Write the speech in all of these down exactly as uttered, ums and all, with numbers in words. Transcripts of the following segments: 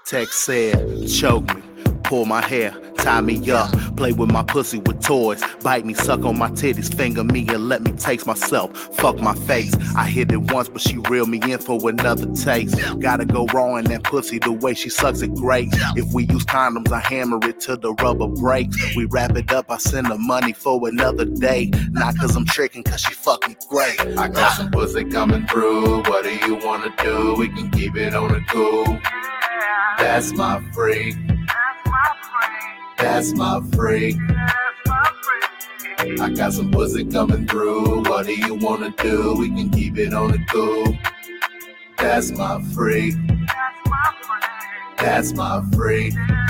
Text said, choke me, pull my hair, tie me up, play with my pussy with toys, bite me, suck on my titties, finger me, and let me taste myself, fuck my face. I hit it once, but she reeled me in for another taste. Gotta go raw in that pussy, the way she sucks it great. If we use condoms, I hammer it till the rubber breaks. We wrap it up, I send her money for another day. Not cause I'm tricking, cause she fucking great. I got some pussy coming through, what do you wanna do? We can keep it on the cool. That's my freak. That's my freak. I got some pussy coming through. What do you wanna do? We can keep it on the cool. That's my freak. That's my freak.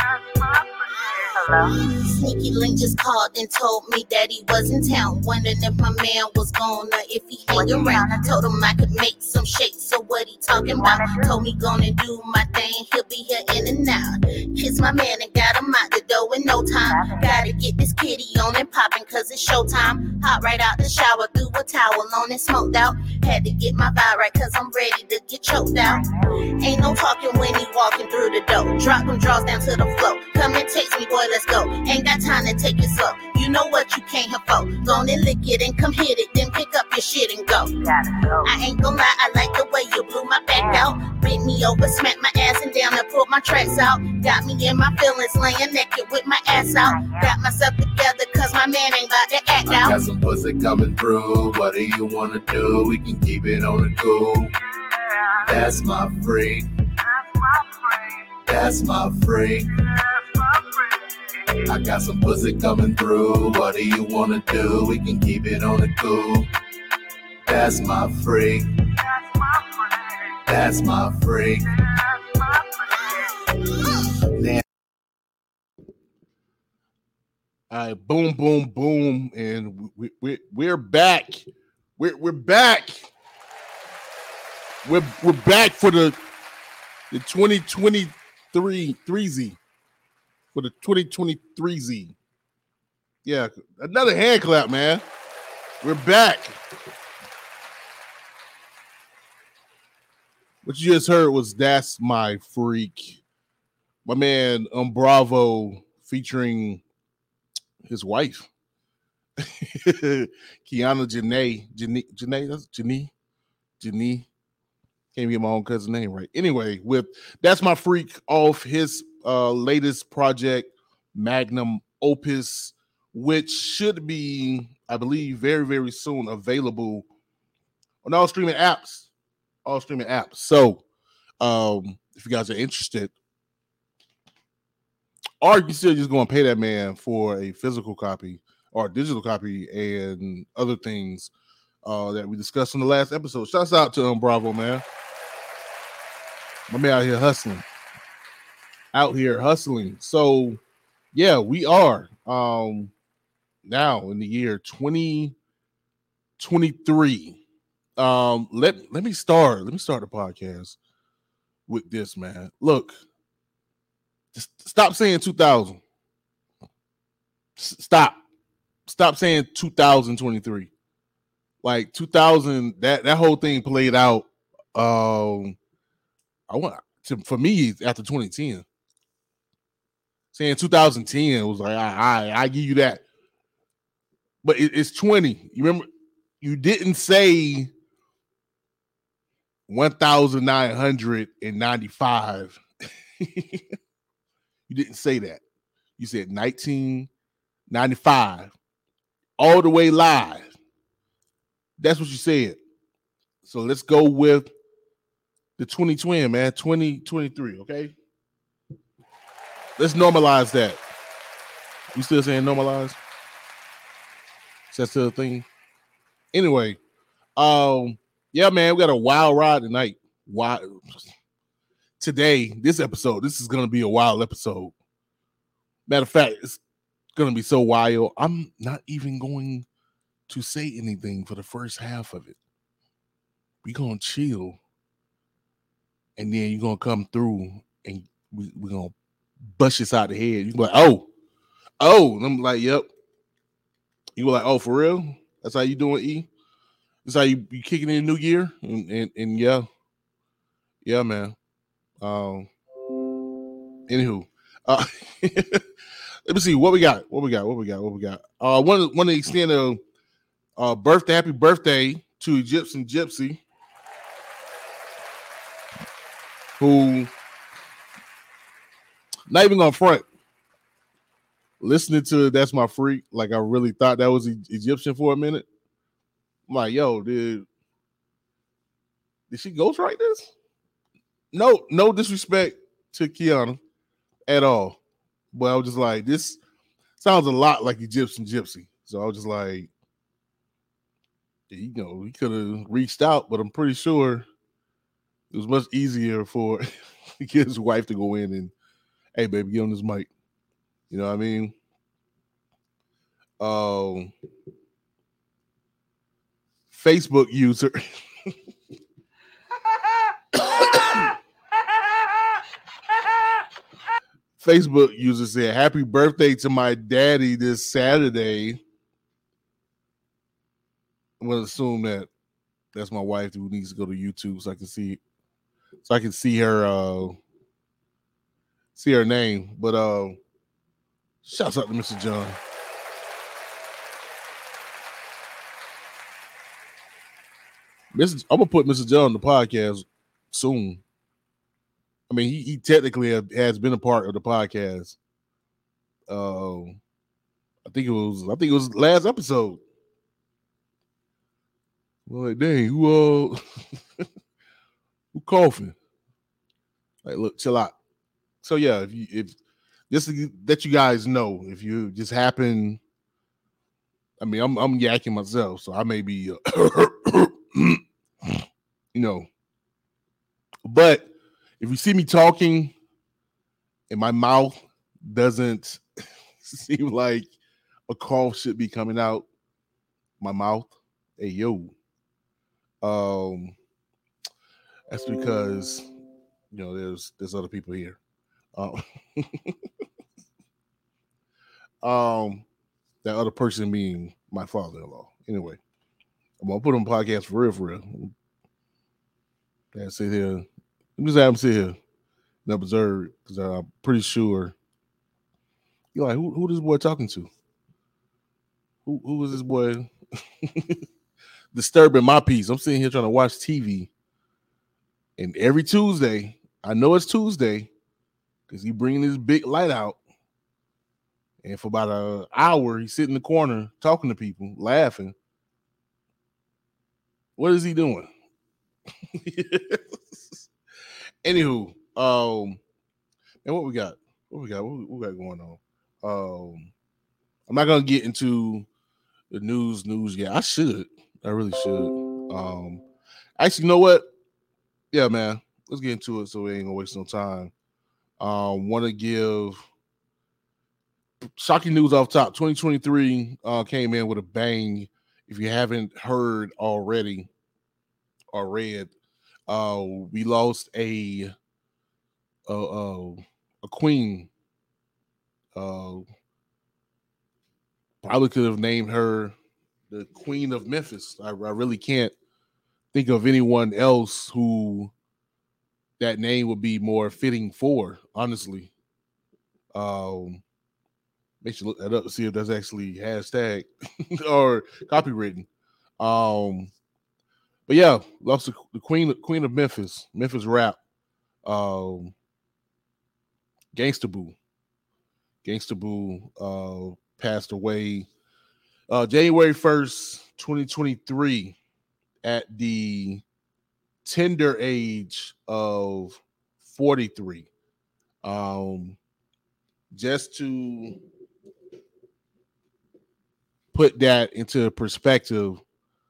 Sneaky Link just called and told me that he was in town, wondering if my man was gone or if he hang around. I told him I could make some shakes, so what he talking about? Told me gonna do my thing, he'll be here in and out. Kiss my man and got him out the door in no time. Gotta get this kitty on and popping cause it's showtime. Hop right out the shower, threw a towel on and smoked out. Had to get my vibe right cause I'm ready to get choked out. Ain't no talking when he walking through the door. Drop them drawers down to the floor. Come and text me, boy, let's go. Ain't got time to take it slow. You know what you came here for. Go on and lick it and come hit it. Then pick up your shit and go. I ain't gonna lie, I like the way you blew my back out. Bent me over, smacked my ass and down and pulled my tracks out. Got me in my feelings, laying naked with my ass out. Got myself together cause my man ain't about to act out. I got some pussy coming through. What do you wanna do? We can keep it on the cool. That's my freak. That's my freak. I got some pussy coming through. What do you wanna do? We can keep it on the cool. That's my freak. That's my freak. All right, boom, boom, boom, and we, we, we're back. We're we're back. We're we're back for the the twenty twenty-three three Z. For the twenty twenty-three Z. Yeah, another hand clap, man. We're back. What you just heard was That's My Freak. My man um Bravo featuring his wife. Kiana Janae. Janae, Janae, that's Janae. Janae. Can't get my own cousin's name right. Anyway, with That's My Freak off his uh, latest project, Magnum Opus, which should be, I believe, very, very soon available on all streaming apps. All streaming apps. So, um, if you guys are interested, or you can still just go and pay that man for a physical copy or a digital copy and other things uh, that we discussed in the last episode. Shouts out to um, Bravo, man. My man out here hustling. Out here hustling. So, yeah, we are um, now in the year twenty twenty-three. Um, let, let me start. Let me start the podcast with this, man. Look, just stop saying two thousand. S- stop. Stop saying two thousand twenty-three. Like two thousand, that, that whole thing played out. Um, I want to, for me, after twenty ten. Saying two thousand ten was like, I, I, I give you that. But it, it's twenty. You remember, you didn't say one thousand nine hundred ninety-five. You didn't say that. You said nineteen ninety-five. All the way live. That's what you said. So let's go with the twenty twenty, man. twenty twenty-three, okay? Let's normalize that. You still saying normalize? Is that still a thing? Anyway, um, yeah, man, we got a wild ride tonight. Wild. Today, this episode, this is gonna be a wild episode. Matter of fact, it's gonna be so wild. I'm not even going to say anything for the first half of it. We're gonna chill, and then you're gonna come through, and we, we're gonna bust this out the head. You be like, oh, oh, and I'm like, yep. You were like, oh, for real? That's how you doing, E? That's how you, you kicking in the new year? And, and, and yeah, yeah, man. Um, Anywho, uh, let me see what we got. What we got. What we got. What we got. Uh, one one to extend a uh, birthday, happy birthday to Egyptian Gypsy, who not even gonna front. Listening to That's My Freak, like I really thought that was Egyptian for a minute. I'm like, yo, dude, did she ghostwrite this? No, no disrespect to Kiana at all. But I was just like, this sounds a lot like Egyptian Gypsy. So I was just like, you know, he could have reached out, but I'm pretty sure it was much easier for his wife to go in and, hey, baby, get on this mic. You know what I mean? Um, Facebook user. Facebook user said, happy birthday to my daddy this Saturday. I'm going to assume that that's my wife who needs to go to YouTube so I can see so I can see her uh, see her name. But uh, shouts out to Mister John. Mister I'm gonna put Mister John on the podcast soon. I mean, he, he technically have, has been a part of the podcast. Uh, I think it was I think it was last episode. Well, like, dang, who uh who coughing? Like, look, chill out. So yeah, if you if just to let you guys know, if you just happen, I mean, I'm I'm yakking myself, so I may be, uh, you know, but if you see me talking and my mouth doesn't seem like a cough should be coming out my mouth, hey yo, um, that's because you know there's there's other people here. Um, um, that other person being my father-in-law. Anyway, I'm gonna put on podcast for real, for real. And sit here. I'm just have him sit here and observe because I'm pretty sure you're like, who who this boy talking to? Who who is this boy disturbing my peace? I'm sitting here trying to watch T V, and every Tuesday, I know it's Tuesday because he bringing his big light out, and for about an hour, he's sitting in the corner talking to people, laughing. What is he doing? Anywho, um, and what we got? What we got? What we, what we got going on? Um, I'm not gonna get into the news news yet. I should. I really should. Um, actually, you know what? Yeah, man. Let's get into it so we ain't gonna waste no time. Um, want to give shocking news off top. twenty twenty-three uh, came in with a bang. If you haven't heard already or read, uh, we lost a a, a, a queen. Uh, probably could have named her the Queen of Memphis. I, I really can't think of anyone else who that name would be more fitting for, honestly. Um, make sure look that up to see if that's actually hashtag or copywritten. Um, but yeah, lost the, the Queen Queen of Memphis, Memphis rap. Um, Gangsta Boo. Gangsta Boo uh, passed away uh, January first, twenty twenty-three at the tender age of forty-three. Um, just to put that into perspective,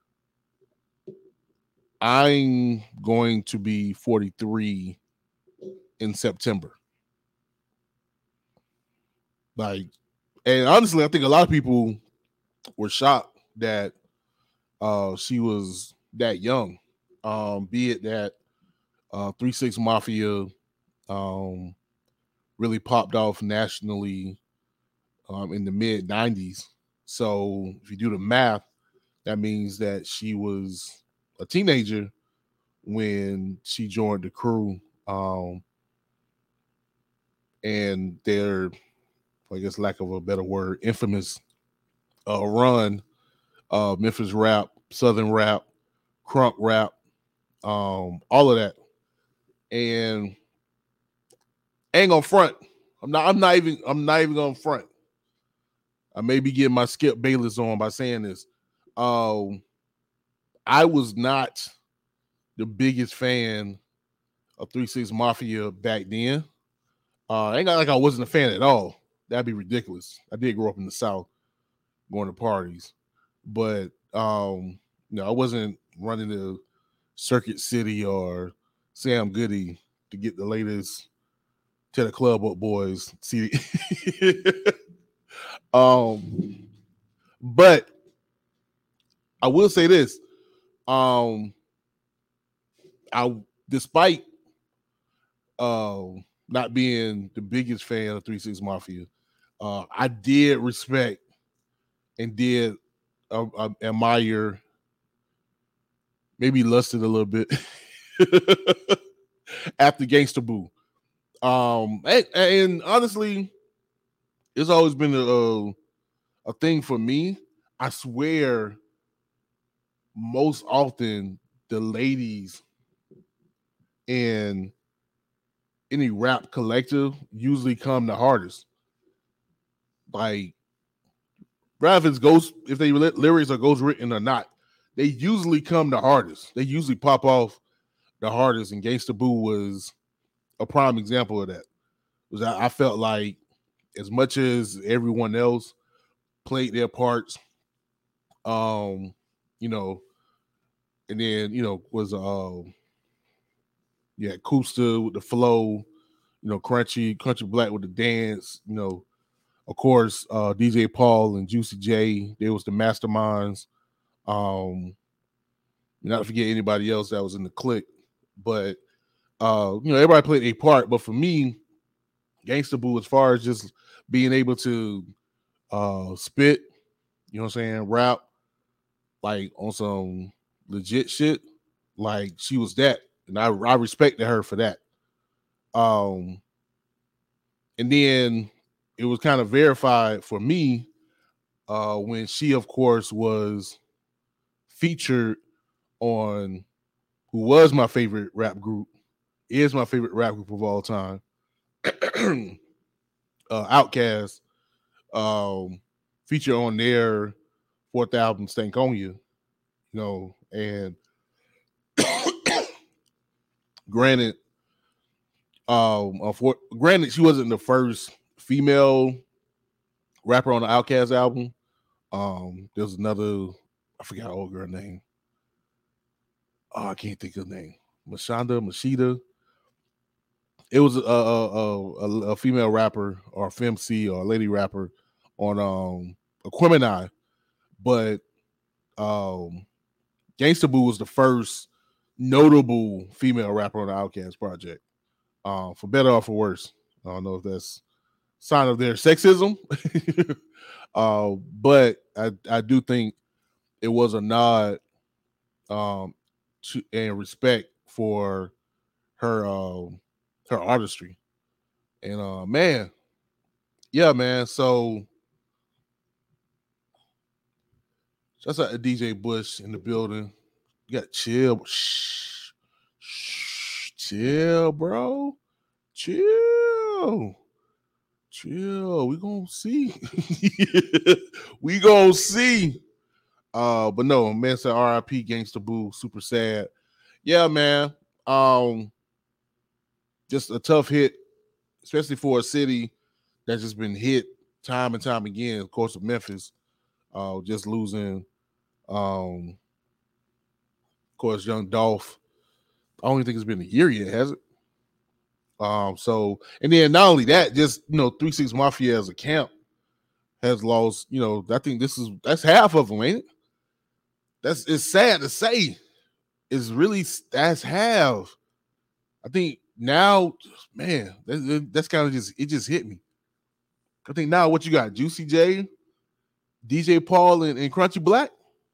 I'm going to be forty-three in September. Like, and honestly, I think a lot of people were shocked that uh, she was that young. Um, be it that uh, three six Mafia um, really popped off nationally um, in the mid nineties. So if you do the math, that means that she was a teenager when she joined the crew. Um, and their, I guess, lack of a better word, infamous uh, run, uh, Memphis rap, Southern rap, crunk rap, um, all of that. And I ain't gonna front. I'm not. I'm not even. I'm not even gonna front. I may be getting my Skip Bayless on by saying this. Um, I was not the biggest fan of three six Mafia back then. Uh, ain't got like I wasn't a fan at all. That'd be ridiculous. I did grow up in the South, going to parties, but um, you know, I wasn't running to Circuit City or Sam Goody to get the latest To the Club Up Boys C D. um, but I will say this. Um, I despite uh, not being the biggest fan of three six Mafia, uh, I did respect and did uh, uh, admire, maybe lusted a little bit after Gangsta Boo. Um, and, and honestly, it's always been a, a a thing for me. I swear, most often the ladies in any rap collective usually come the hardest. Like, rather if it's ghost, if they lyrics are ghost written or not, they usually come the hardest. They usually pop off the hardest, and Gangsta Boo was a prime example of that. Was I, I felt like as much as everyone else played their parts, um, you know, and then you know was uh, yeah, Koopsta with the flow, you know, Crunchy, Country Black with the dance, you know, of course, uh, D J Paul and Juicy J, they was the masterminds. Um, not to forget anybody else that was in the clique, but uh, you know, everybody played a part. But for me, Gangsta Boo, as far as just being able to uh, spit, you know what I'm saying, rap, like on some legit shit, like she was that, and I I respected her for that. Um, and then it was kind of verified for me uh, when she, of course, was featured on who was my favorite rap group, is my favorite rap group of all time, uh, Outkast, um, featured on their fourth album, Stankonia, you know, and granted, um, for, granted, she wasn't the first female rapper on the Outkast album. Um, there's another, I forgot her old girl name. Oh, I can't think of the name. Mashonda, Mashida. It was a a, a, a female rapper or a femc or a lady rapper on um Aquemini, but um Gangsta Boo was the first notable female rapper on the Outkast project. Um, for better or for worse. I don't know if that's a sign of their sexism. uh, but I, I do think it was a nod um to, and respect for her um her artistry. And uh man, yeah, man. So that's like a D J Bush in the building. You got chill. Shh, shh, chill, bro. Chill. Chill. We gonna see. we gonna see. Uh, but no, man said R I P Gangsta Boo, super sad. Yeah, man. Um, just a tough hit, especially for a city that's just been hit time and time again. Of course, of Memphis, uh, just losing, um, of course, Young Dolph. I don't even think it's been a year yet, has it? Um, so, and then not only that, just, you know, three six Mafia as a camp has lost, you know, I think this is, that's half of them, ain't it? That's, it's sad to say. It's really, that's half. I think now, man, that, that's kind of just, it just hit me. I think now what you got, Juicy J, D J Paul, and, and Crunchy Black?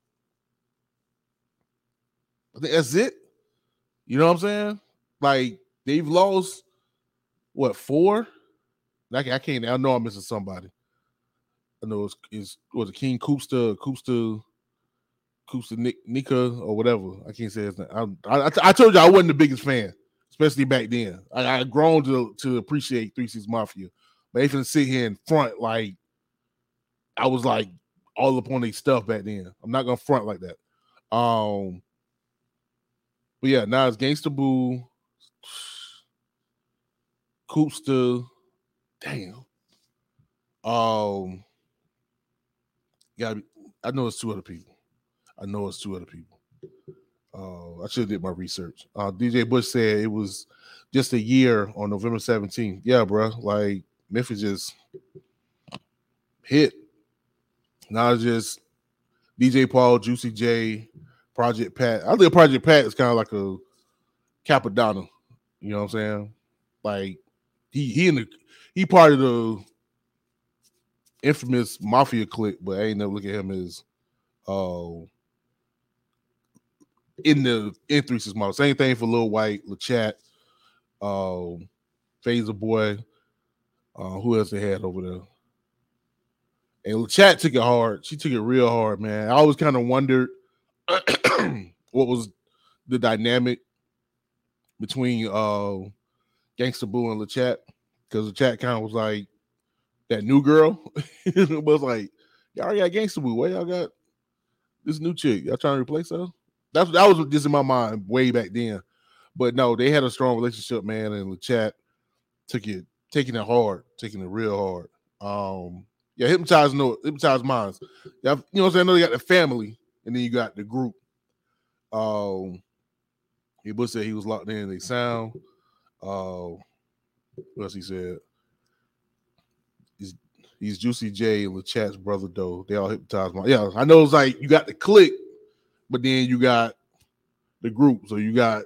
I think that's it. You know what I'm saying? Like, they've lost, what, four? I, I can't. I know I'm missing somebody. I know it's, it's was it King Koopsta, Koopsta, Koopsta Nick, Nika or whatever. I can't say his name. I, I, I told you I wasn't the biggest fan, especially back then. I, I grown to to appreciate Three Six Mafia, but they finna sit here in front like I was like all up on their stuff back then. I'm not gonna front like that. Um, but yeah, now it's Gangsta Boo, Koopsta, damn. Um, gotta be, I know it's two other people. I know it's two other people. Uh, I should have did my research. Uh, D J Bush said it was just a year on November seventeenth. Yeah, bro. Like Memphis just hit. Now it's just D J Paul, Juicy J, Project Pat. I think Project Pat is kind of like a Capadonna. You know what I'm saying? Like he he in the he part of the infamous Mafia clique, but I ain't never look at him as uh in the in Three Six Mafia. Same thing for Lil White, LeChat, um, Phaser Boy. Uh, who else they had over there? And LeChat took it hard. She took it real hard, man. I always kind of wondered what was the dynamic between uh, Gangsta Boo and LeChat, because LeChat kind of was like that new girl. It was like, y'all already got Gangsta Boo. Why y'all got this new chick? Y'all trying to replace her? That's that was just in my mind way back then. But no, they had a strong relationship, man, and LeChat took it, taking it hard, taking it real hard. Um, yeah, hypnotize no hypnotize minds. Yeah, you know what I'm saying? I know you got the family, and then you got the group. Um, he Bush said he was locked in. They sound. Uh, what else he said? He's he's Juicy J and LeChat's brother though. They all hypnotize minds. Yeah, I know it's like you got the clique, but then you got the group. So you got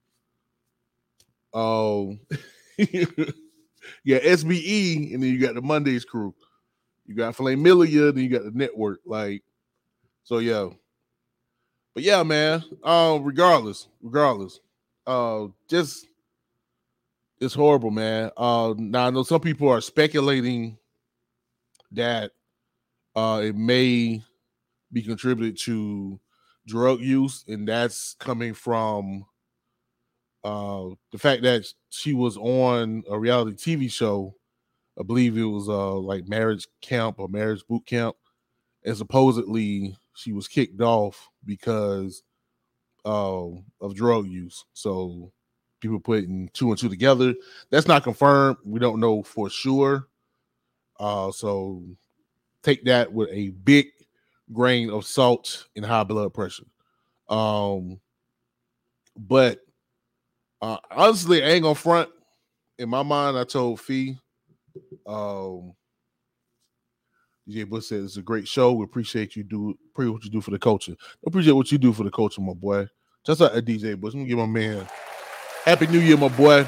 um, yeah, S B E, and then you got the Mondays crew. You got Flamilia, then you got the network. Like, so yeah. But yeah, man. Um, regardless, regardless, uh, just it's horrible, man. Uh, now I know some people are speculating that uh it may be contributed to drug use, and that's coming from uh the fact that she was on a reality T V show. I believe it was uh like Marriage Camp or Marriage Boot Camp, and supposedly she was kicked off because uh, of drug use. So people putting two and two together. That's not confirmed. We don't know for sure. Uh, so take that with a big grain of salt and high blood pressure. Um, but uh, honestly, I ain't gonna front. In my mind, I told Fee, um, D J Bush said it's a great show. We appreciate you do appreciate what you do for the culture. Appreciate what you do for the culture, my boy. Just like a D J Bush. Let me give my man Happy New Year, my boy.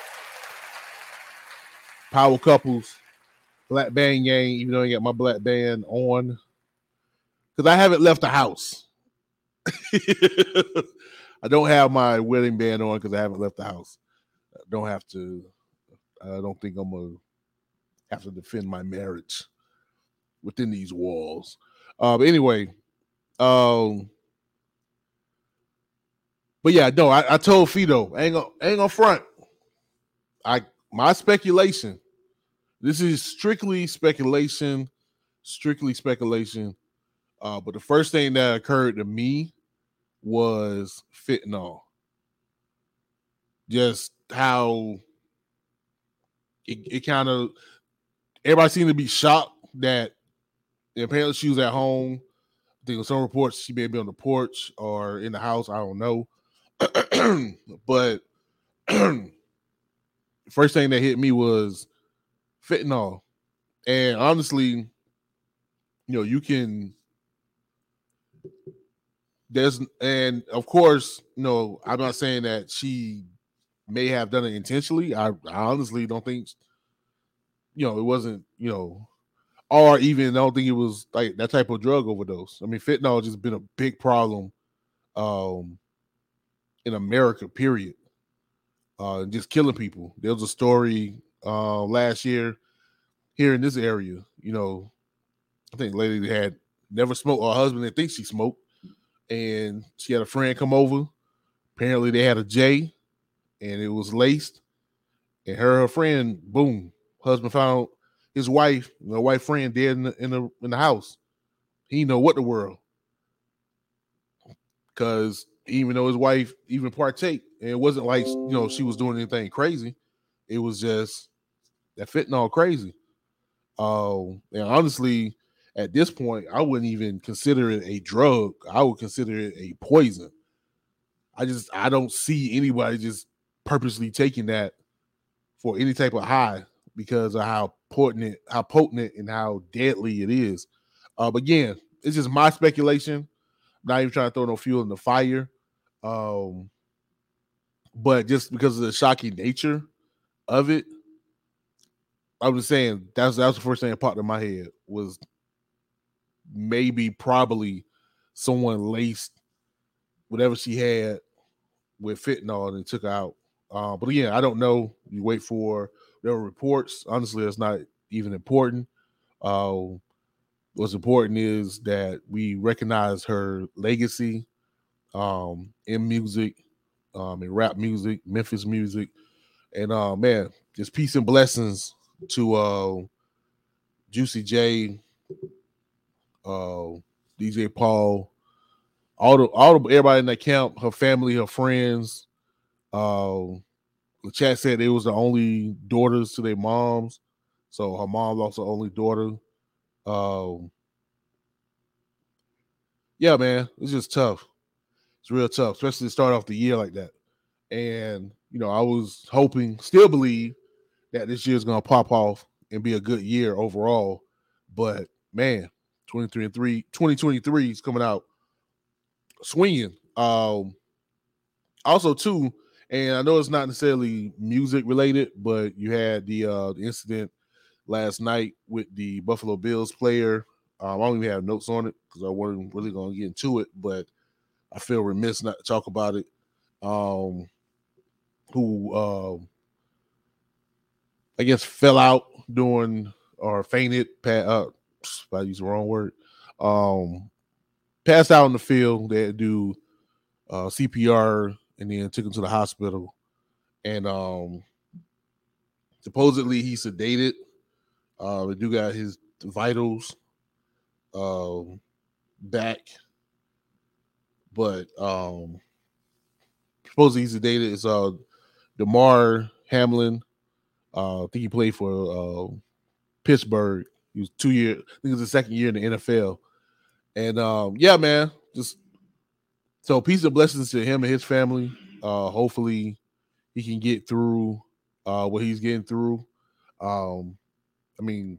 Power couples, Black Band Gang, even though I ain't got my Black Band on. Because I haven't left the house. I don't have my wedding band on because I haven't left the house. I don't have to, I don't think I'm going to have to defend my marriage within these walls. Uh, but anyway, um, but yeah, no, I, I told Fido, I ain't gonna, I ain't gonna front. I my speculation. This is strictly speculation, strictly speculation. Uh, but the first thing that occurred to me was fentanyl. Just how it, it kind of everybody seemed to be shocked that apparently she was at home. I think on some reports she may be on the porch or in the house. I don't know. But first thing that hit me was fentanyl. And honestly, you know, you can there's and of course, you know, I'm not saying that she may have done it intentionally. I, I honestly don't think, you know, it wasn't, you know, or even I don't think it was like that type of drug overdose. I mean, fentanyl has just been a big problem um, in America, period. Uh, just killing people. There was a story uh, last year. here in this area. You know, I think the lady had never smoked, or her husband didn't think she smoked, and she had a friend come over. Apparently, they had a J, and it was laced. And her, her friend, boom, husband found his wife, the wife friend, dead in the in the in the house. He didn't know what the world, because even though his wife even partake, and it wasn't like, you know, she was doing anything crazy. It was just that fentanyl crazy. Um, and honestly, at this point, I wouldn't even consider it a drug. I would consider it a poison. I just I don't see anybody just purposely taking that for any type of high because of how potent it, how potent and how deadly it is. Uh, but again, it's just my speculation. I'm not even trying to throw no fuel in the fire. Um, but just because of the shocking nature of it, I was saying that's that was the first thing that popped in my head was maybe probably someone laced whatever she had with fentanyl and took her out. Uh, but again, I don't know. You wait for their reports. Honestly, it's not even important. Uh, what's important is that we recognize her legacy um, in music, um, in rap music, Memphis music. And uh, man, just peace and blessings to uh, Juicy J, uh, D J Paul, all the all the everybody in that camp, her family, her friends. Uh, the chat said they was the only daughters to their moms, so her mom lost her only daughter. Um, yeah, man, it's just tough. It's real tough, especially to start off the year like that. And you know, I was hoping, still believe that this year's gonna pop off and be a good year overall. But man, twenty-three and three, twenty twenty-three is coming out swinging. Um, also, too, and I know it's not necessarily music related, but you had the uh, the incident last night with the Buffalo Bills player. Um, I don't even have notes on it because I wasn't really going to get into it, but I feel remiss not to talk about it. Um, who uh, I guess fell out doing or fainted. Uh, I used the wrong word. Um, passed out in the field. They had to do uh, C P R and then took him to the hospital. And um, supposedly he sedated. Uh, the dude got his vitals um, back, but um, supposedly he's sedated. It's uh, Damar Hamlin. Uh, I think he played for uh, Pittsburgh. He was two years. I think it was the second year in the N F L. And um, yeah, man, just so peace and blessings to him and his family. Uh, hopefully he can get through uh, what he's getting through. Um, I mean,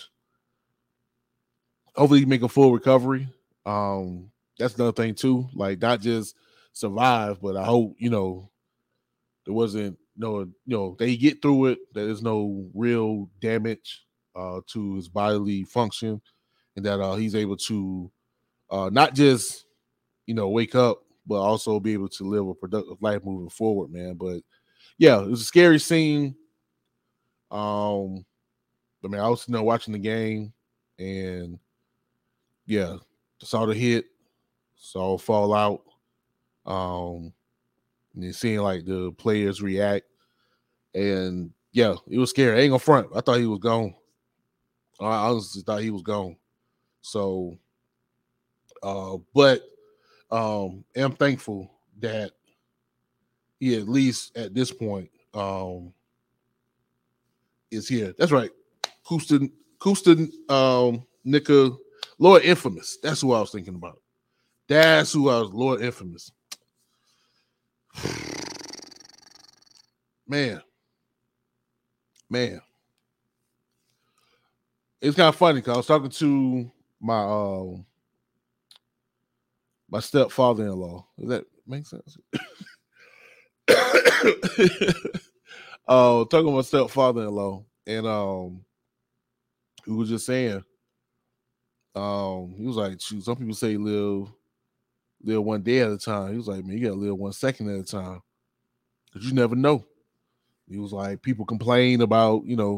hopefully he make a full recovery. Um, that's another thing too. Like not just survive, but I hope, you know, there wasn't no, you know, they get through it. That there's no real damage uh, to his bodily function, and that uh, he's able to uh, not just, you know, wake up, but also be able to live a productive life moving forward, man. But yeah, it was a scary scene. Um, I mean, I was, you know, watching the game, and yeah, saw the hit, saw it fall out. Um, and then seeing like the players react, and yeah, it was scary. I ain't gonna front. I thought he was gone. I honestly thought he was gone. So, uh, but um, am thankful that he at least at this point um is here. That's right. Kustin, Kustin, um, Nika, Lord Infamous. That's who I was thinking about. That's who I was, Lord Infamous. Man. Man. It's kind of funny because I was talking to my uh, my stepfather-in-law. Does that make sense? uh, talking to my stepfather-in-law, and um, he was just saying, um, he was like, shoot, some people say live live one day at a time. He was like, man, you gotta live one second at a time. Because you never know. He was like, people complain about, you know,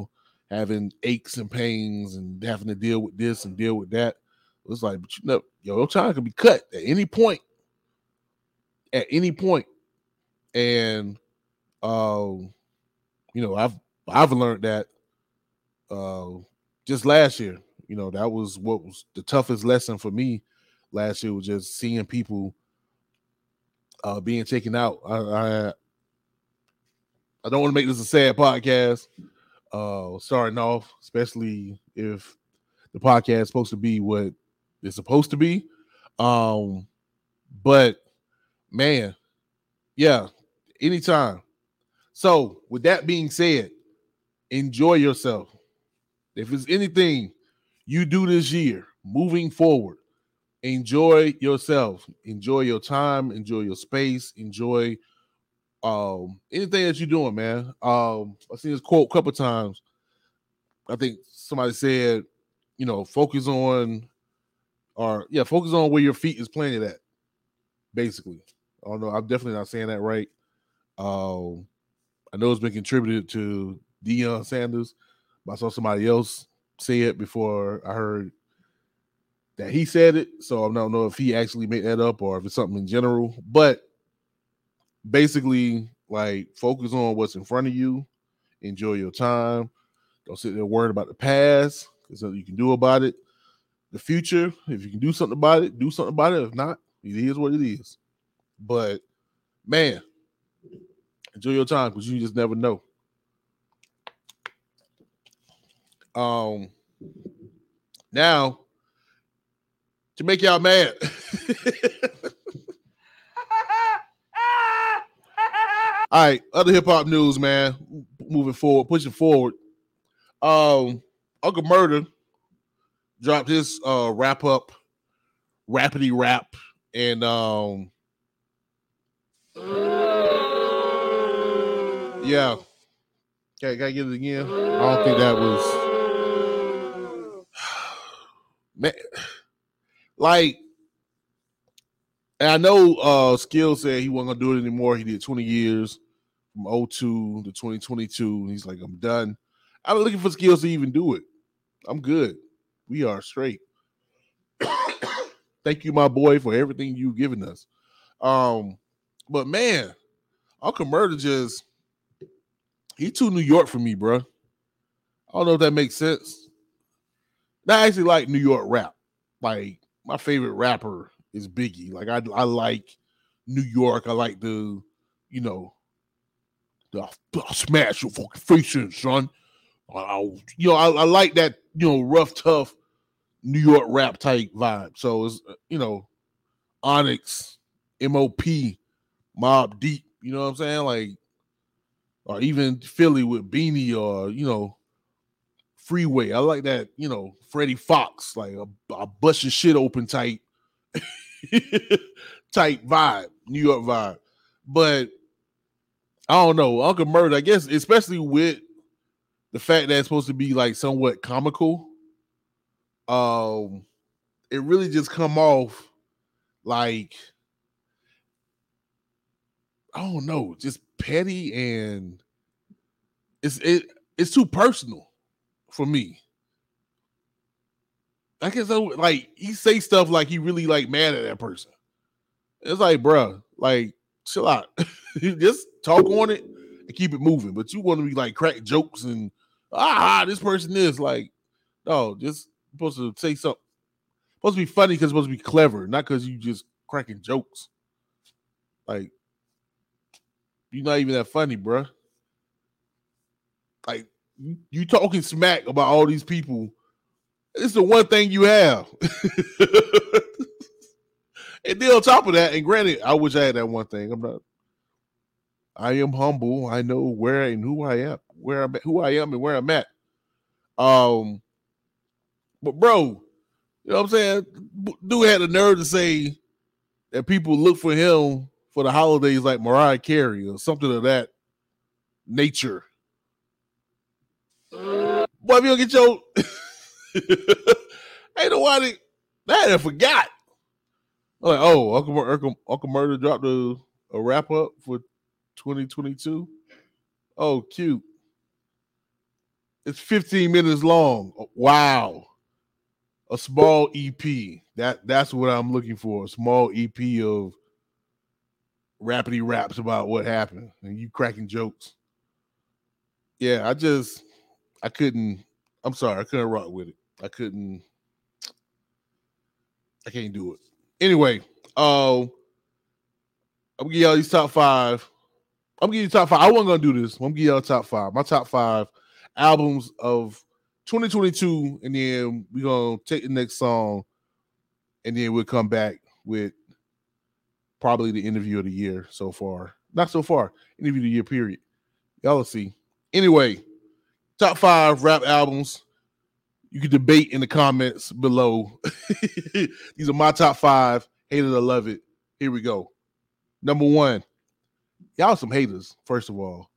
having aches and pains and having to deal with this and deal with that. It's like, but you know, yo, your time can be cut at any point. At any point. And um, you know, I've I've learned that uh just last year. You know, that was what was the toughest lesson for me last year, was just seeing people uh being taken out. I I, I don't want to make this a sad podcast. Uh starting off, especially if the podcast is supposed to be what it's supposed to be. Um, but man, yeah, anytime. So with that being said, enjoy yourself. If it's anything you do this year, moving forward, enjoy yourself. Enjoy your time. Enjoy your space. Enjoy um, anything that you're doing, man. Um, I've seen this quote a couple times. I think somebody said, you know, focus on, or yeah, focus on where your feet is planted at. Basically, I don't know. I'm definitely not saying that right. Um, I know it's been contributed to Deion Sanders, but I saw somebody else say it before I heard that he said it. So I don't know if he actually made that up or if it's something in general. But basically, like, focus on what's in front of you. Enjoy your time. Don't sit there worrying about the past. There's nothing you can do about it. The future, if you can do something about it, do something about it. If not, it is what it is. But, man, enjoy your time because you just never know. Um, now, to make y'all mad. All right, other hip-hop news, man. Moving forward, pushing forward. Um, Uncle Murder dropped his uh, wrap-up, Rappity Rap, and um, yeah. Okay, can I get it again? I don't think that was man. Like, and I know uh Skill said he wasn't gonna do it anymore. He did twenty years from oh two to twenty twenty-two. He's like, I'm done. I'm looking for Skills to even do it. I'm good. We are straight. Thank you, my boy, for everything you've given us. Um, but man, Uncle Murder just he too New York for me, bro. I don't know if that makes sense. I actually like New York rap. Like, my favorite rapper is Biggie. Like, I I like New York. I like the, you know, the I'll smash your fucking face in, son. I'll, you know, I, I like that, you know, rough, tough New York rap type vibe. So it's, you know, Onyx, M O P, Mobb Deep. You know what I'm saying? Like, or even Philly with Beanie, or, you know, Freeway. I like that, you know, Freddie Fox, like a, a bust your shit open type, type vibe, New York vibe. But I don't know, Uncle Murder, I guess, especially with the fact that it's supposed to be like somewhat comical, um, it really just come off like, I don't know, just petty, and it's it it's too personal for me. I guess I would, like, he say stuff like he really like mad at that person. It's like, bruh, like, chill out. Just talk on it and keep it moving. But you want to be like crack jokes and ah, this person is like, no, just supposed to say something. Supposed to be funny because it's supposed to be clever, not because you just cracking jokes. Like, you're not even that funny, bruh. Like, you, you talking smack about all these people. It's the one thing you have. And then on top of that, and granted, I wish I had that one thing. I'm not. I am humble. I know where and who I am, where I'm at, who I am, and where I'm at. Um, but bro, you know what I'm saying? Dude had the nerve to say that people look for him for the holidays like Mariah Carey or something of that nature. Boy, if you don't get your ain't nobody that I forgot. I'm like, oh, Uncle, Uncle, Uncle Murder dropped a, a wrap up for twenty twenty-two. Oh, cute. It's fifteen minutes long. Wow. A small E P. That that's what I'm looking for. A small E P of rapidy raps about what happened and you cracking jokes. Yeah, I just I couldn't. I'm sorry, I couldn't rock with it. I couldn't. I can't do it. Anyway, uh, I'm gonna give y'all these top five. I'm gonna give you top five. I wasn't gonna do this. I'm gonna give y'all top five. My top five albums of twenty twenty-two, and then we're gonna take the next song, and then we'll come back with probably the interview of the year so far. Not so far. Interview of the year, period. Y'all will see. Anyway, top five rap albums. You can debate in the comments below. These are my top five. Hate it or love it. Here we go. Number one. Y'all some haters, first of all.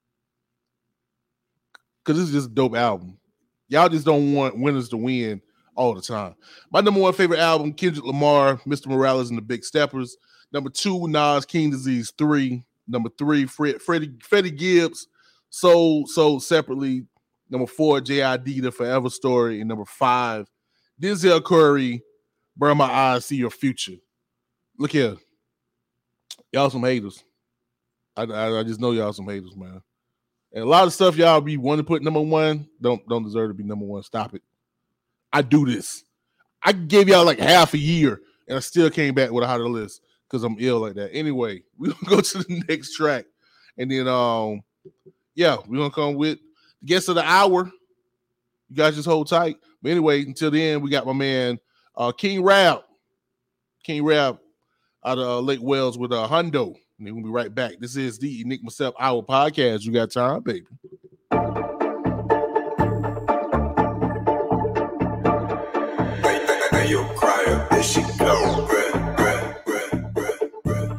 Because this is just a dope album. Y'all just don't want winners to win all the time. My number one favorite album, Kendrick Lamar, Mister Morales and the Big Steppers. Number two, Nas, King Disease three. Number three, Fred, Freddie, Freddie Gibbs, Sold, Sold Separately. Number four, J I D, The Forever Story. And number five, Denzel Curry, Burn My Eyes, See Your Future. Look here. Y'all some haters. I, I, I just know y'all some haters, man. And a lot of stuff y'all be wanting to put number one don't, don't deserve to be number one. Stop it. I do this. I gave y'all like half a year, and I still came back with a hotter list because I'm ill like that. Anyway, we're going to go to the next track. And then, um, yeah, we're going to come with the guest of the hour. You guys just hold tight. But anyway, until then, we got my man, uh, King Rap. King Rap out of uh, Lake Wales with uh, Hundo. And then we'll be right back. This is the Nick Myself Hour podcast. You got time, baby. Hey, you cry up, there she go. Bread, bread, bread, bread, bread.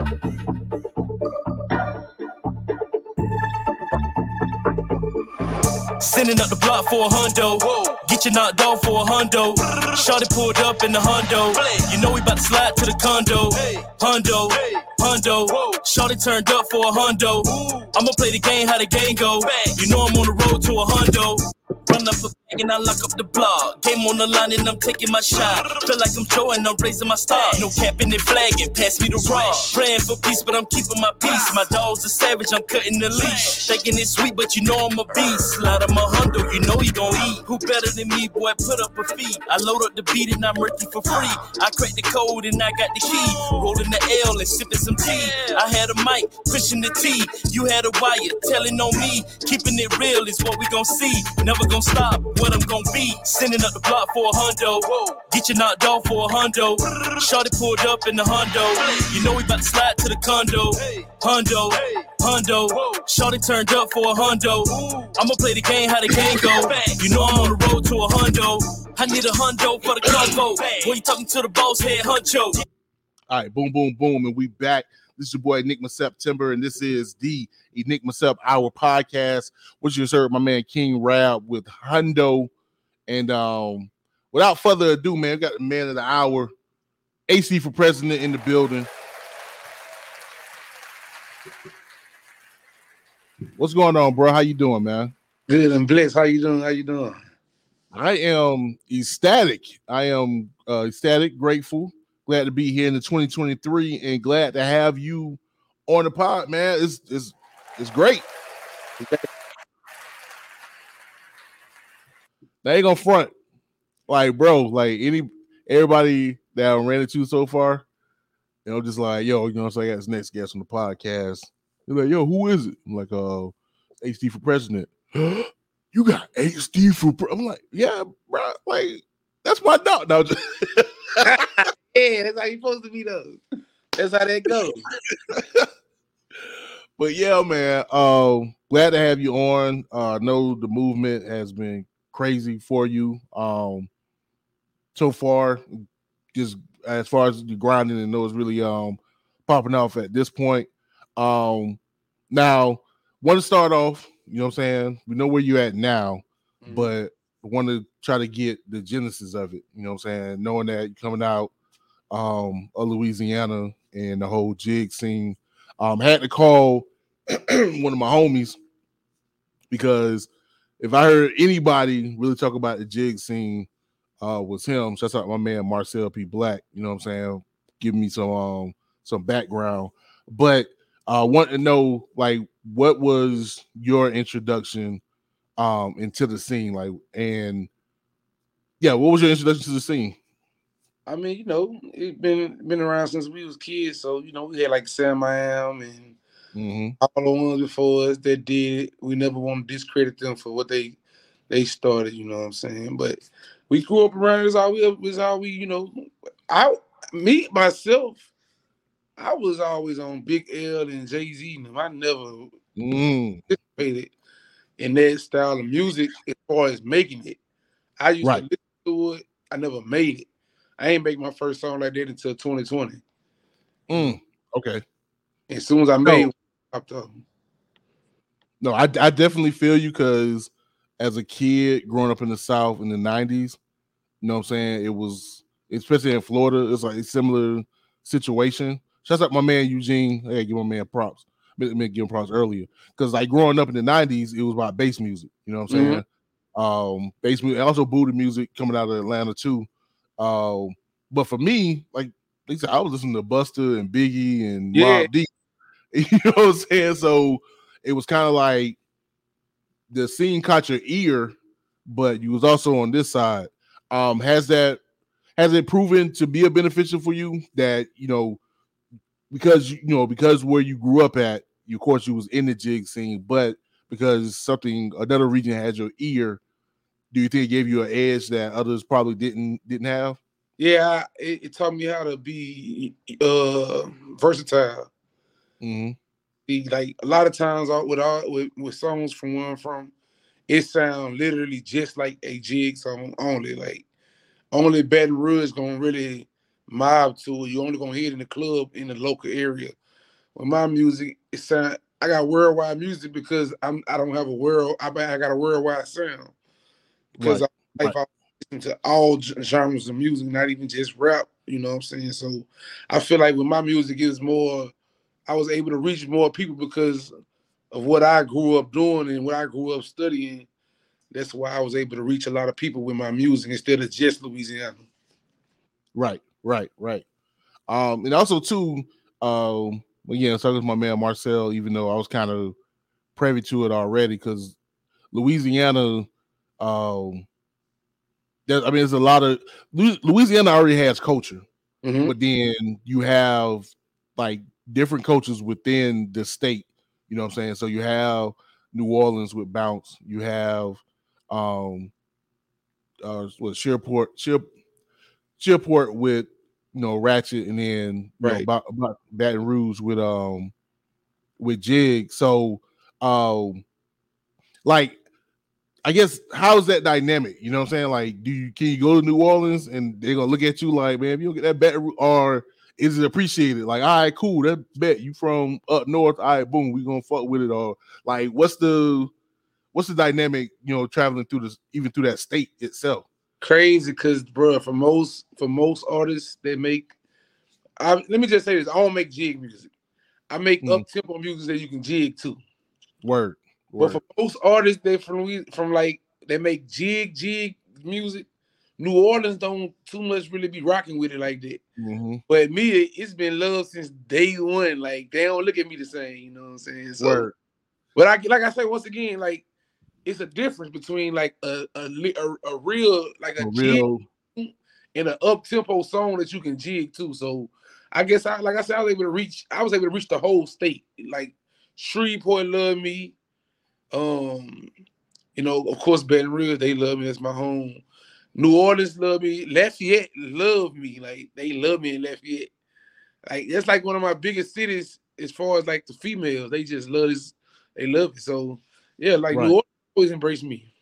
Sending up the block for a hundo. Whoa. Get you knocked off for a hundo. Shawty pulled up in the hundo. You know we about to slide to the condo. Hundo, hundo. Shawty turned up for a hundo. I'ma play the game how the game go. You know I'm on the road to a hundo. Run up a bag and I lock up the block. Game on the line and I'm taking my shot. Feel like I'm Joe and I'm raising my star. No capping and flagging, pass me the rock. Praying for peace, but I'm keeping my peace. My dog's a savage, I'm cutting the leash. Thinking it's sweet, but you know I'm a beast. Slide on my hundo, you know he gon' eat. Who better than me, boy, put up a feet. I load up the beat and I'm murky for free. I crack the code and I got the key. Rolling the L and sipping some tea. I had a mic, pushing the T. You had a wire, telling on me. Keeping it real is what we gon' see. Never gon' stop what I'm gon' be. Sending up the block for a hundo. Get you knocked off for a hundo. Shawty pulled up in the hundo. You know we about to slide to the condo. Hundo, hundo. Shawty turned up for a hundo. I'ma play the game how the game go. You know I'm on the road to a hundo. I need a hundo for the convo. When you talking to the boss head huncho. All right, boom, boom, boom, and we back. This is your boy Nick September, and this is the Nick Myself Hour podcast, which you just heard my man King Rap with Hundo. And um, without further ado, man, we got the man of the hour, A C for president in the building. What's going on, bro? How you doing, man? Good and blessed. How you doing? How you doing? I am ecstatic. I am uh, ecstatic, grateful. Glad to be here in the twenty twenty-three and glad to have you on the pod, man. It's it's it's great. They ain't gonna front. Like, bro, like any everybody that I ran into so far, you know, just like, yo, you know, so I got this next guest on the podcast. They're like, yo, who is it? I'm like, uh, H D for president. You got H D for pre-? I'm like, yeah, bro, like that's my dog. No, just yeah, that's how you supposed to be though. That's how that goes. But yeah, man, um, glad to have you on. I uh, know the movement has been crazy for you um, so far. Just as far as the grinding, and know it's really um, popping off at this point. Um, now, want to start off, you know what I'm saying? We know where you're at now, mm-hmm. but want to try to get the genesis of it, you know what I'm saying? Knowing that you're coming out um, of Louisiana and the whole jig scene. Um, had to call one of my homies because if I heard anybody really talk about the jig scene, uh, was him. Shout out my man Marcel P. Black. You know what I'm saying? Give me some um some background. But I uh, want to know, like, what was your introduction um into the scene, like, and yeah, what was your introduction to the scene? I mean, you know, it's been been around since we was kids, so you know, we had like Sam I Am and mm-hmm. all the ones before us that did it. We never want to discredit them for what they they started. You know what I'm saying? But we grew up around. It's all we. It's all we. You know, I me myself. I was always on Big L and Jay-Z. I never mm. participated in that style of music as far as making it. I used right. to listen to it. I never made it. I ain't make my first song like that until twenty twenty. Mm. Okay. As soon as I made it, I popped up. No, I, I definitely feel you because as a kid growing up in the South in the nineties, you know what I'm saying? It was, especially in Florida, it's like a similar situation. Shout out my man Eugene. Hey, give my man props. I mean, give him props earlier. Because like growing up in the nineties, it was about bass music. You know what I'm saying? Mm-hmm. Um, bass music, also Buddha music coming out of Atlanta too. Um, but for me, like they said, I was listening to Buster and Biggie and yeah. Mobb Deep. You know what I'm saying? So it was kind of like the scene caught your ear, but you was also on this side. Um, has that has it proven to be a beneficial for you that, you know, because, you know, because where you grew up at, you, of course, you was in the jig scene, but because something, another region had your ear, do you think it gave you an edge that others probably didn't didn't have? Yeah, it, it taught me how to be uh, versatile. Mm-hmm. Be, like a lot of times with all with, with songs from where I'm from, it sounds literally just like a jig song only. Like only Baton Rouge gonna really mob to it. You only gonna hear it in the club in the local area. With my music, it sound I got worldwide music because I'm I don't have a world. I I got a worldwide sound because right. I, right. I listen to all genres of music, not even just rap. You know what I'm saying? So I feel like with my music, is more. I was able to reach more people because of what I grew up doing and what I grew up studying. That's why I was able to reach a lot of people with my music instead of just Louisiana. Right, right, right. Um, and also too, um, again, talking with my man Marcel, even though I was kind of privy to it already, because Louisiana, um, there, I mean, there's a lot of Louisiana already has culture, mm-hmm. but then you have like different cultures within the state. You know what I'm saying? So you have New Orleans with Bounce, you have um, uh, what Shreveport, Shreveport, Shreveport with, you know, Ratchet, and then you right. know, B- B- Baton Rouge with um with Jig. So um like I guess how's that dynamic? You know what I'm saying? Like, do you can you go to New Orleans and they're gonna look at you like, man, if you don't get that Baton Rouge, or is it appreciated? Like, all right, cool, that bet you from up north, all right, boom, we gonna fuck with it. Or like what's the what's the dynamic, you know, traveling through this even through that state itself? Crazy, because bro, for most for most artists, they make. I, let me just say this: I don't make jig music. I make mm. up tempo music that you can jig to. Word, word. But for most artists, they from from like they make jig jig music. New Orleans don't too much really be rocking with it like that. Mm-hmm. But me, it's been love since day one. Like they don't look at me the same. You know what I'm saying? So, word. But I like I say once again, like. It's a difference between like a a, a, a real like a, a real jig and an up tempo song that you can jig to. So I guess I like I said I was able to reach I was able to reach the whole state. Like Shreveport love me, um, you know, of course Baton Rouge, they love me. That's my home. New Orleans love me. Lafayette love me. Like they love me in Lafayette. Like that's like one of my biggest cities as far as like the females. They just love this. They love it. So yeah, like right. New Orleans always embrace me.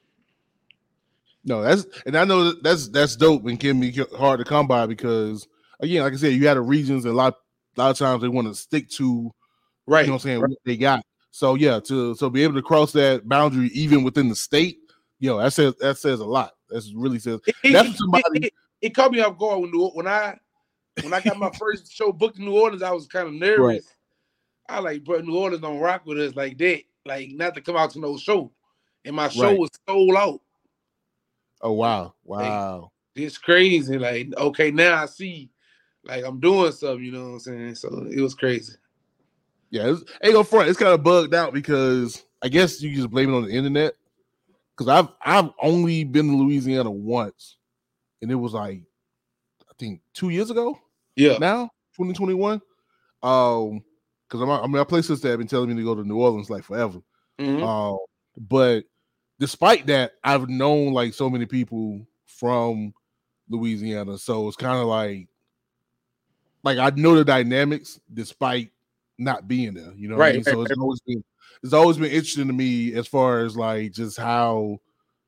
No, that's and I know that that's that's dope and can be hard to come by because again, like I said, you had the regions and a lot a lot of times they want to stick to right. You know what I'm saying, right. what they got. So yeah, to so be able to cross that boundary even within the state, yo, that says that says a lot. That's really says it, it, that's somebody. It, it, it caught me off guard when when I when I got my first show booked in New Orleans. I was kind of nervous. Right. I like, bro, New Orleans don't rock with us like that. Like not to come out to no show. and my show Right. was sold out. Oh wow, wow. Like, it's crazy. Like, okay, now I see, like I'm doing something. You know what I'm saying? So it was crazy. Yeah, it's, ain't go front. It's kind of bugged out because I guess you just blame it on the internet. Because I've I've only been to Louisiana once, and it was like I think two years ago. Yeah. Now twenty twenty-one. Um, because I'm I mean, my play sister have been telling me to go to New Orleans like forever. Mm-hmm. Um, but despite that, I've known like so many people from Louisiana, so it's kind of like like I know the dynamics despite not being there. You know what Right, I mean? right, So it's right. always been it's always been interesting to me as far as like just how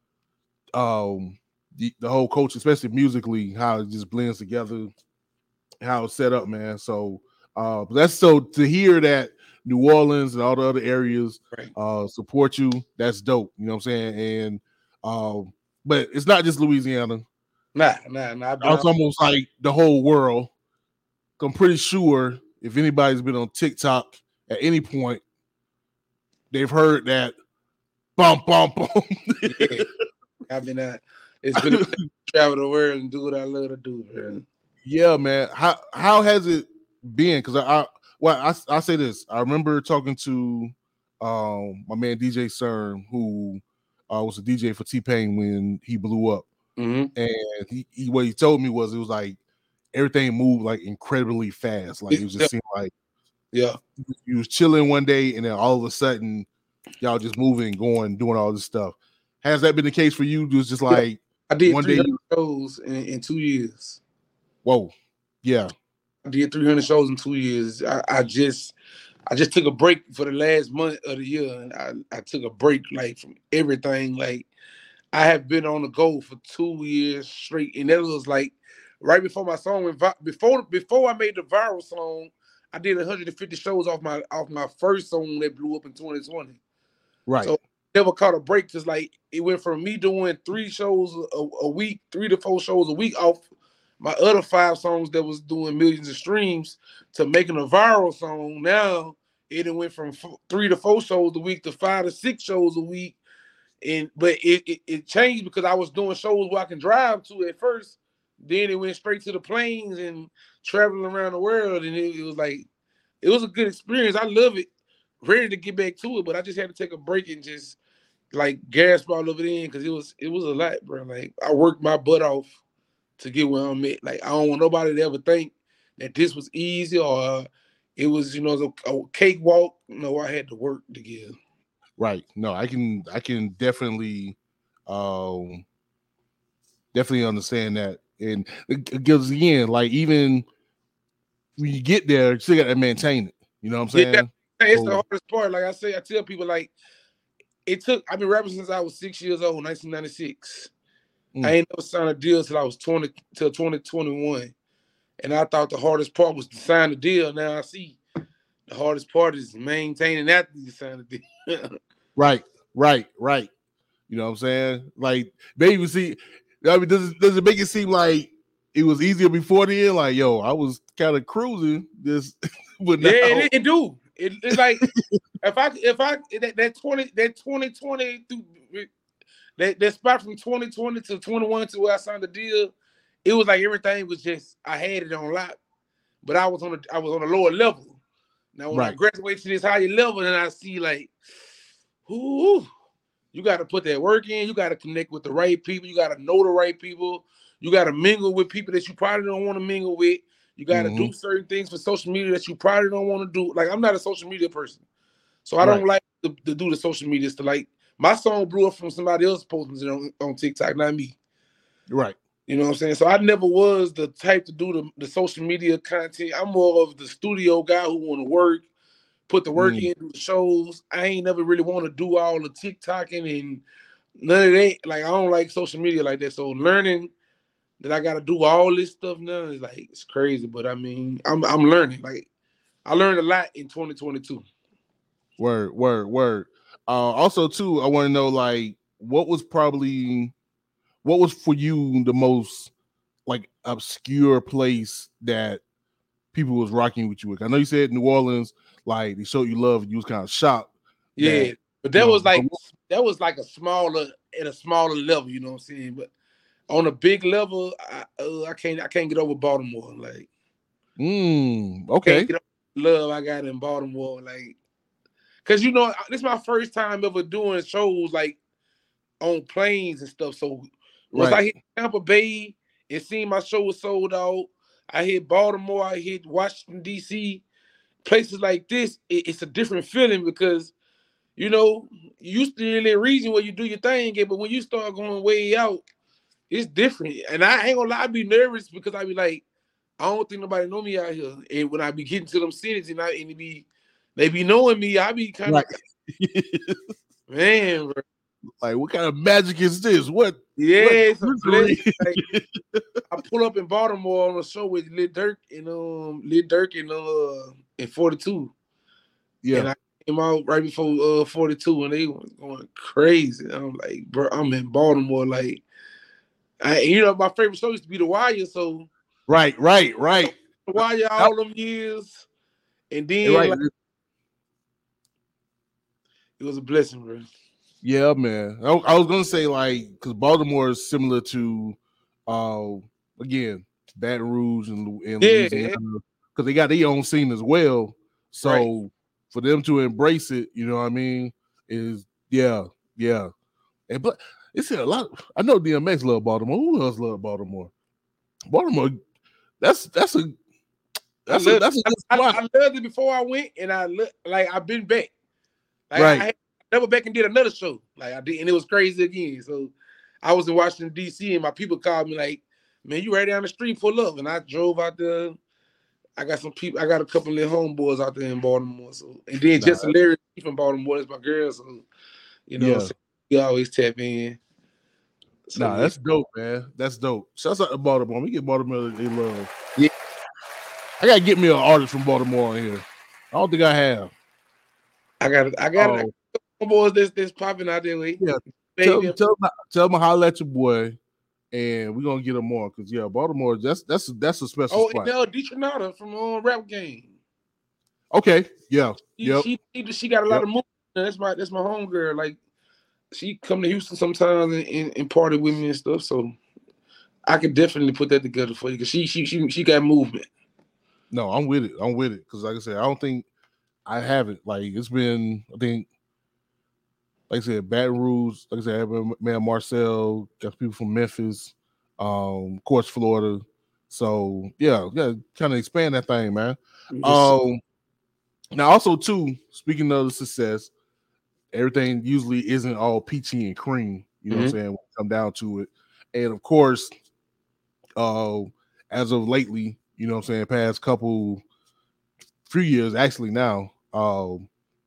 um the, the whole culture, especially musically, how it just blends together, how it's set up, man. So uh but that's so to hear that New Orleans and all the other areas Right. uh support you, that's dope. You know what I'm saying? And um but it's not just Louisiana. Nah, nah, nah. I've been It's out- almost like the whole world. I'm pretty sure if anybody's been on TikTok at any point, they've heard that bum bum bum. yeah. I've been out. It's been a travel the world and do what I love to do, man. Yeah, man. How how has it been? Because I, I well, I I say this. I remember talking to um my man D J CERN, who uh, was a D J for T-Pain when he blew up, Mm-hmm. and he, he what he told me was it was like everything moved like incredibly fast. Like it was just Yeah. seemed like Yeah. you was chilling one day and then all of a sudden y'all just moving, going, doing all this stuff. Has that been the case for you? It was just like I did one three day. hundred shows in, in two years. Whoa, yeah, I did three hundred shows in two years. I, I just I just took a break for the last month of the year, and I, I took a break like from everything. Like I have been on the go for two years straight, and that was like right before my song went vi- before before I made the viral song. I did one hundred fifty shows off my off my first song that blew up in twenty twenty. right. So never caught a break. Just like it went from me doing three shows a, a week, three to four shows a week off my other five songs that was doing millions of streams to making a viral song. Now it done went from f- three to four shows a week to five to six shows a week. And but it, it it changed because I was doing shows where I can drive to at first. Then it went straight to the planes and traveling around the world. And it, it was like, it was a good experience. I love it. Ready to get back to it, but I just had to take a break and just like gasp all of it in because it was it was a lot, bro. Like I worked my butt off to get where I'm at. Like I don't want nobody to ever think that this was easy or uh, it was, you know, a, a cakewalk. No, I had to work to get. Right. No, I can I can definitely um definitely understand that. And it gives again, like even when you get there, you still got to maintain it. You know what I'm saying? Yeah, it's So- the hardest part. Like I say, I tell people like it took I've been rapping since I was six years old, nineteen ninety-six. Mm. I ain't never signed a deal till I was twenty till twenty twenty-one. And I thought the hardest part was to sign the deal. Now I see the hardest part is maintaining after you sign the deal. Right, right, right. You know what I'm saying? Like maybe see, I mean, does it, does it make it seem like it was easier before then? Like, yo, I was kind of cruising this, but now, Yeah, it, it do. It, it's like if I if I that, that twenty that twenty twenty through that, that spot from twenty twenty to twenty-one to where I signed the deal, it was like everything was just I had it on lock, but I was on a I was on a lower level. Now when I Right. graduate to this higher level, and I see like, ooh, you got to put that work in. You got to connect with the right people. You got to know the right people. You got to mingle with people that you probably don't want to mingle with. You got to Mhm. do certain things for social media that you probably don't want to do. Like I'm not a social media person, so I don't like to, to do the social media stuff. Like my song blew up from somebody else posting it on, on TikTok, not me. right. You know what I'm saying? So I never was the type to do the, the social media content. I'm more of the studio guy who want to work, put the work Mm. in, do the shows. I ain't never really want to do all the TikToking and none of that. Like I don't like social media like that. So learning that I got to do all this stuff now is like it's crazy. But I mean, I'm I'm learning. Like I learned a lot in twenty twenty-two. Word, word, word. Uh, also, too, I want to know like what was probably what was for you the most like obscure place that people was rocking with you with. I know you said New Orleans, like they showed you love, and you was kind of shocked. Yeah. that But that you know, was like that was like a smaller at a smaller level, you know what I'm saying? But on a big level, I uh, I can't I can't get over Baltimore. Like, mm, okay, can't get over the love I got in Baltimore. Like, cause you know this is my first time ever doing shows like on planes and stuff. So once right. I hit Tampa Bay, it seemed my show was sold out. I hit Baltimore. I hit Washington D C. Places like this, it, it's a different feeling because. You know, you used to in that region where you do your thing, but when you start going way out, it's different. And I ain't gonna lie, I be nervous because I be like, I don't think nobody know me out here. And when I be getting to them cities and I and they be they be knowing me, I be kind of right. Man, bro. Like, what kind of magic is this? What? Yeah, what it's a blessing. Like, I pull up in Baltimore on a show with Lil Durk and um Lil Durk and uh in forty-two. Yeah. And I came out right before uh forty-two and they were going crazy. I'm like, bro, I'm in Baltimore. Like, I, you know, my favorite show used to be The Wire. So, right, right, right. The Wire all them years, and then right. like, it was a blessing, bro. Yeah, man. I, I was gonna say like because Baltimore is similar to, uh, again, Baton Rouge and, and yeah. Louisiana because they got their own scene as well. So. Right. For them to embrace it, you know what I mean, is yeah, yeah. And but it's a lot. I know D M X love Baltimore. Who else love Baltimore? Baltimore. That's that's a that's I a that's a good I, spot. I, I loved it before I went, and I look like I've been back. Like, right. I, I never back and did another show. Like I did, and it was crazy again. So I was in Washington D C, and my people called me like, "Man, you right down the street, pull up." And I drove out there. I got some people. I got a couple of homeboys out there in Baltimore. So and then nah. just Larry from Baltimore is my girl. So you know, yeah. so we always tap in. So, nah, yeah. That's dope, man. That's dope. Shouts out to Baltimore. We get Baltimore they love. Yeah, I gotta get me an artist from Baltimore in here. I don't think I have. I got. I got oh. homeboys that's that's popping out there. With. Yeah, tell, tell, tell, tell them holla at your boy. And we're gonna get them more because yeah, Baltimore. That's that's that's a special oh, spot. Oh, Deetronata from uh, Rap Game. Okay, yeah, she, yep. she she got a lot yep. of movement. That's my that's my homegirl. Like she come to Houston sometimes and, and, and party with me and stuff. So I could definitely put that together for you because she she she she got movement. No, I'm with it. I'm with it because like I said, I don't think I haven't. Like it's been, I think. Like I said, Baton Rouge, like I said, man, Marcel, got people from Memphis, um, of course, Florida. So, yeah, yeah, kind of expand that thing, man. Yes. Um, now, also, too, speaking of the success, everything usually isn't all peachy and cream, you know mm-hmm. what I'm saying, when it come down to it. And, of course, uh, as of lately, you know what I'm saying, past couple, few years, actually now, um,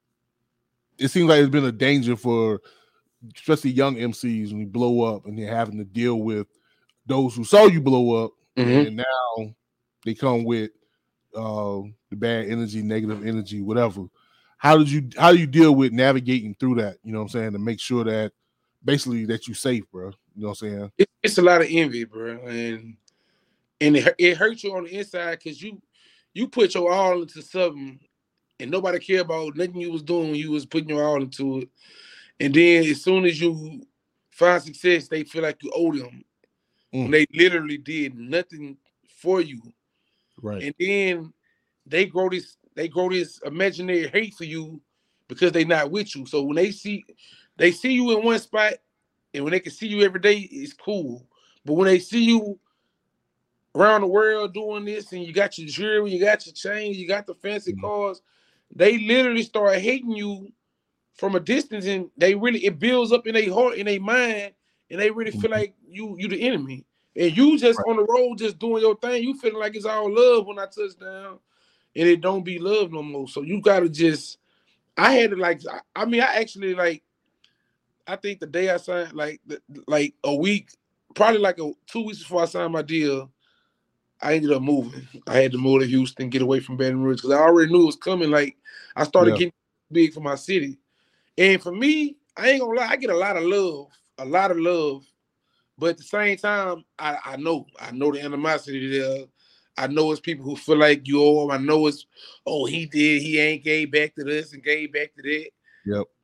it seems like it's been a danger for especially young M Cs when you blow up and they're having to deal with those who saw you blow up, mm-hmm. and now they come with uh, the bad energy, negative energy, whatever. How did you how do you deal with navigating through that? You know what I'm saying, to make sure that basically that you're safe, bro. You know what I'm saying? It, it's a lot of envy, bro, and and it, it hurts you on the inside because you you put your all into something. And nobody cared about nothing you was doing when you was putting your all into it. And then as soon as you find success, they feel like you owe them. Mm. When they literally did nothing for you. Right. And then they grow this, they grow this imaginary hate for you because they're not with you. So when they see they see you in one spot and when they can see you every day, it's cool. But when they see you around the world doing this and you got your jewelry, you got your chains, you got the fancy mm. cars, they literally start hating you from a distance, and they really it builds up in their heart, in their mind, and they really feel like you you the enemy. And you just right. on the road, just doing your thing. You feeling like it's all love when I touch down, and it don't be love no more. So you gotta just. I had to like. I mean, I actually like. I think the day I signed, like, like a week, probably like a two weeks before I signed my deal, I ended up moving. I had to move to Houston, get away from Baton Rouge because I already knew it was coming. Like I started yeah. getting big for my city, and for me, I ain't gonna lie, I get a lot of love, a lot of love, but at the same time, I, I know, I know the animosity there. I know it's people who feel like you owe them. I know it's, oh, he did, he ain't gave back to this and gave back to that. Yep.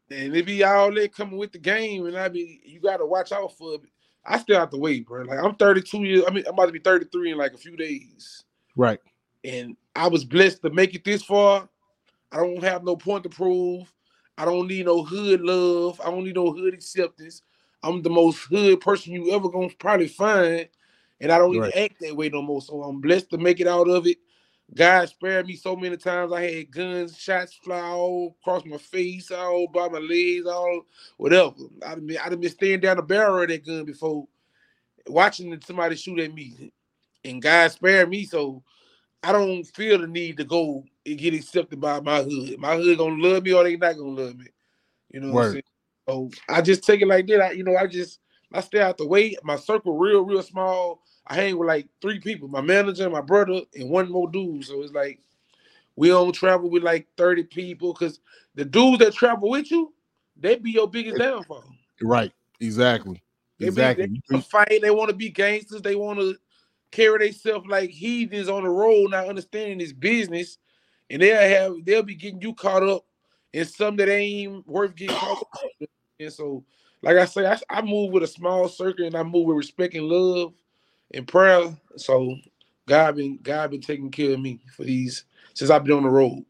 And it be all that coming with the game, and I be you got to watch out for it. I still have to wait, bro. Like I'm thirty-two years. I mean, I'm about to be thirty-three in like a few days. Right. And I was blessed to make it this far. I don't have no point to prove. I don't need no hood love. I don't need no hood acceptance. I'm the most hood person you ever gonna probably find, and I don't Right. even act that way no more. So I'm blessed to make it out of it. God spared me so many times. I had guns, shots fly all across my face, all by my legs, all whatever. I'd been, I'd been staring down the barrel of that gun before, watching somebody shoot at me. And God spared me, so I don't feel the need to go and get accepted by my hood. My hood gonna love me or they not gonna love me. You know what I'm saying? So I just take it like that. I, you know, I just I stay out the way. My circle real, real small. I hang with like three people: my manager, my brother, and one more dude. So it's like we don't travel with like thirty people because the dudes that travel with you, they be your biggest downfall. Right. Exactly. They Exactly. Be, they fight. They want to be gangsters. They want to carry themselves like heathens on the road, not understanding this business, and they'll have they'll be getting you caught up in something that ain't worth getting caught up. And so, like I say, I, I move with a small circle, and I move with respect and love and prayer. So God been God been taking care of me for these since I've been on the road.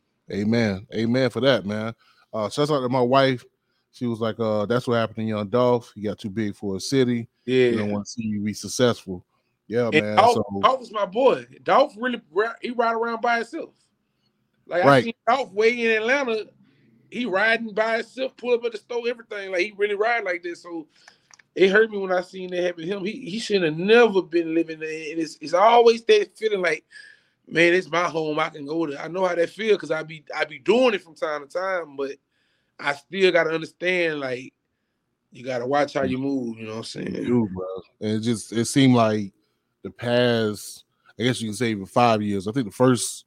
Amen. Amen for that, man. Uh shout out to my wife. She was like, uh, that's what happened to young Dolph. He got too big for a city. Yeah. You don't want to see you be successful. Yeah, and man. Dolph, so Dolph was my boy. Dolph really he ride around by himself. Like right. I seen Dolph way in Atlanta. He riding by himself, pull up at the store, everything. Like he really ride like this. So it hurt me when I seen that happen to him. He he should have never been living there. And it's it's always that feeling like, man, it's my home. I can go there. I know how that feel because I be I be doing it from time to time, but I still gotta understand, like, you gotta watch how you move, you know what I'm saying? You do, bro. And it just it seemed like the past, I guess you can say even five years. I think the first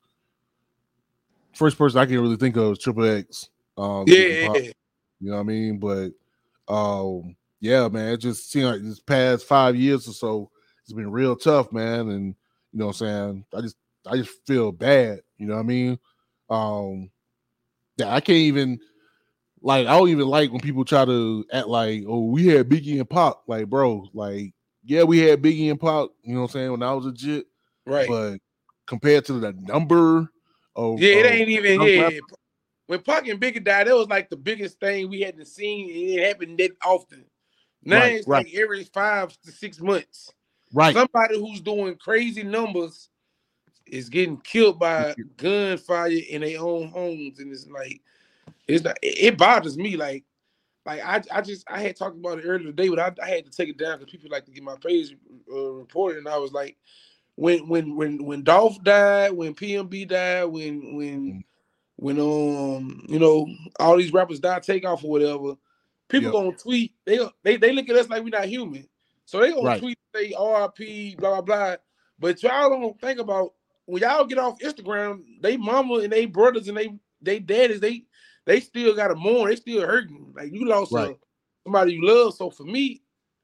first person I can really think of is Triple X. Um, yeah, yeah. You know what I mean? But um, yeah, man, it just seemed like this past five years or so, it's been real tough, man. And you know what I'm saying? I just I just feel bad, you know what I mean? Um, yeah, I can't even like I don't even like when people try to act like, oh, we had Biggie and Pac. Like, bro, like, yeah, we had Biggie and Pac, you know what I'm saying, when I was legit. Right. But compared to the number of Yeah, it of, ain't even of yeah. rappers, When Pac and Biggie died, that was like the biggest thing we hadn't seen. It happened that often. Now Right, it's right. like every five to six months. right. Somebody who's doing crazy numbers is getting killed by gunfire in their own homes, and it's like it's not. It bothers me. Like, like I, I just I had talked about it earlier today, but I, I had to take it down because people like to get my page uh, reported, and I was like, when when when when Dolph died, when P M B died, when when when um you know all these rappers died, Takeoff or whatever, people Yep. gonna tweet. They they they look at us like we're not human, so they gonna Right. tweet say R I P blah blah blah. But y'all don't think about when y'all get off Instagram, they mama and they brothers and they they daddies they they still got to mourn. They still hurting. Like you lost Right. a, somebody you love. So for me,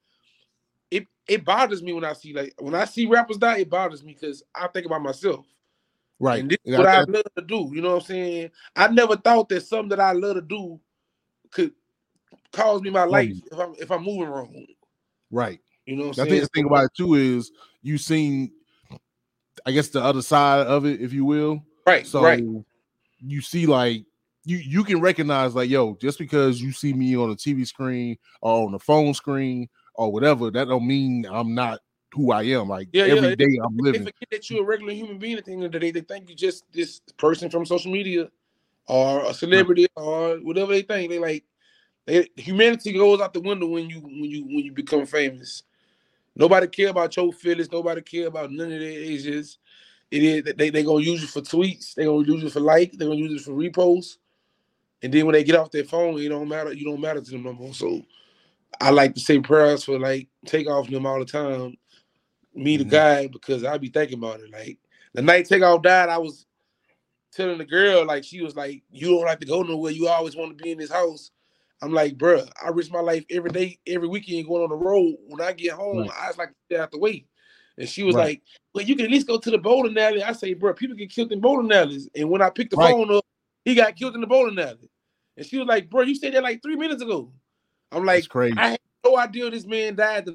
it it bothers me when I see like when I see rappers die. It bothers me because I think about myself. Right. And this is Yeah, what I- I love to do. You know what I'm saying? I never thought that something that I love to do could cause me my life if I'm if I'm moving wrong. Right. You know what I I'm think saying? the thing about it too is you seen, I guess, the other side of it, if you will. Right. So right. you see, like, you you can recognize, like, yo, just because you see me on the T V screen or on the phone screen or whatever, that don't mean I'm not who I am. Like Yeah, every yeah. day I'm They living. forget that you're a regular human being at the end of the day. They think you're just this person from social media or a celebrity or whatever they think. They like they, humanity goes out the window when you when you when you become famous. Nobody care about your feelings. Nobody care about none of that. It's just it is they they gonna use you for tweets. They gonna use you for like. They gonna use it for reposts. And then when they get off their phone, it don't matter. You don't matter to them no more. So I like to say prayers for like Takeoff them all the time. Me, the Mhm. guy, because I be thinking about it. Like the night Takeoff died, I was telling the girl, like she was like, "You don't like to go nowhere. You always want to be in this house." I'm like, bruh, I risk my life every day, every weekend going on the road. When I get home, Right. I just like to stay out the way. And she was Right. like, "Well, you can at least go to the bowling alley." I say, bruh, people get killed in bowling alleys. And when I picked the Right. phone up, he got killed in the bowling alley. And she was like, bro, you said that like three minutes ago. I'm like, That's crazy. I had no idea this man died.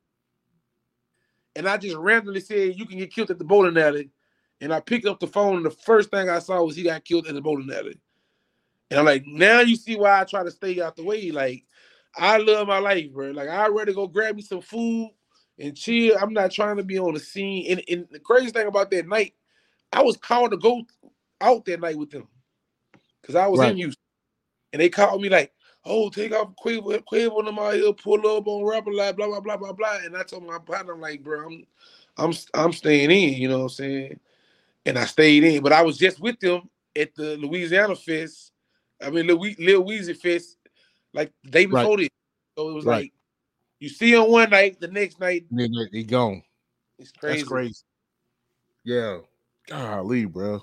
And I just randomly said, you can get killed at the bowling alley. And I picked up the phone, and the first thing I saw was he got killed at the bowling alley. And I'm like, now you see why I try to stay out the way. Like, I love my life, bro. Like, I'd rather go grab me some food and chill. I'm not trying to be on the scene. And, and the crazy thing about that night, I was called to go out that night with them because I was right. in Houston. And they called me like, oh, take off Quavo, Quavo them out here, pull up on rapper, like, blah, blah, blah, blah, blah. And I told my partner, I'm like, bro, I'm, I'm, I'm staying in, you know what I'm saying? And I stayed in, but I was just with them at the Louisiana Fest. I mean, Lil, Lil Weezy Fest, like the day before right. this. So it was right. like, you see them one night, the next night, and then they gone. It's crazy. That's crazy. Yeah. Golly, bro.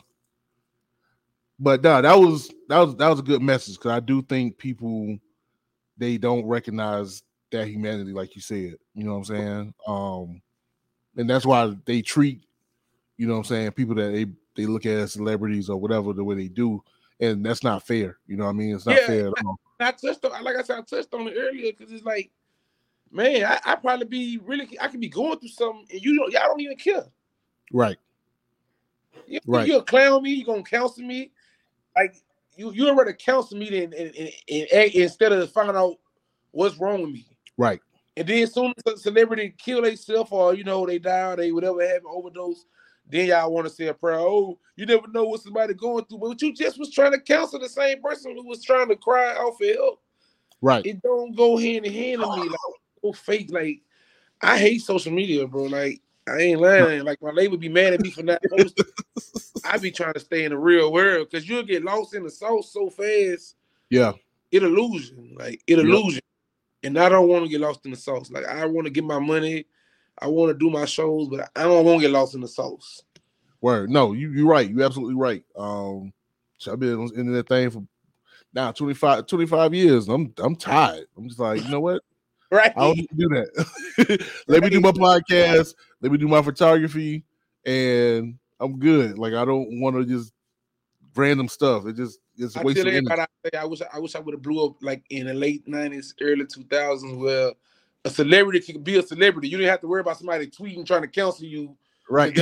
But no, that was that was that was a good message because I do think people they don't recognize that humanity, like you said. You know what I'm saying? Um, and that's why they treat, you know what I'm saying, people that they, they look at as celebrities or whatever the way they do, and that's not fair. You know what I mean? It's not yeah, fair at I, all. I touched on, like I said, I touched on it earlier because it's like, man, I, I probably be really, I could be going through something, and you don't, y'all don't even care. Right. You, right. You'll clown me. You're gonna counsel me. Like you, you'd rather counsel me than and, and, and, instead of finding out what's wrong with me. Right. And then as soon as a celebrity kill themselves or you know they die or they whatever have an overdose, then y'all want to say a prayer. Oh, you never know what somebody going through, but you just was trying to counsel the same person who was trying to cry out for help. Right. It don't go hand in hand to me like so fake. Like I hate social media, bro. Like. I ain't lying. Like my label be mad at me for not posting. I be trying to stay in the real world because you'll get lost in the sauce so fast. Yeah, it'll lose you. Like it'll yep. lose you. And I don't want to get lost in the sauce. Like I want to get my money. I want to do my shows, but I don't want to get lost in the sauce. Word. No, you you're right. You're absolutely right. Um, I've been in that thing for now twenty-five, twenty-five years. I'm I'm tired. I'm just like, you know what? Right. I don't need to do that. Let right. me do my podcast. Let me do my photography, and I'm good. Like I don't want to just random stuff. It just it's a waste of energy. I, say, I wish I wish I would have blew up like in the late nineties, early two thousands, where a celebrity could be a celebrity. You didn't have to worry about somebody tweeting trying to counsel you. Right.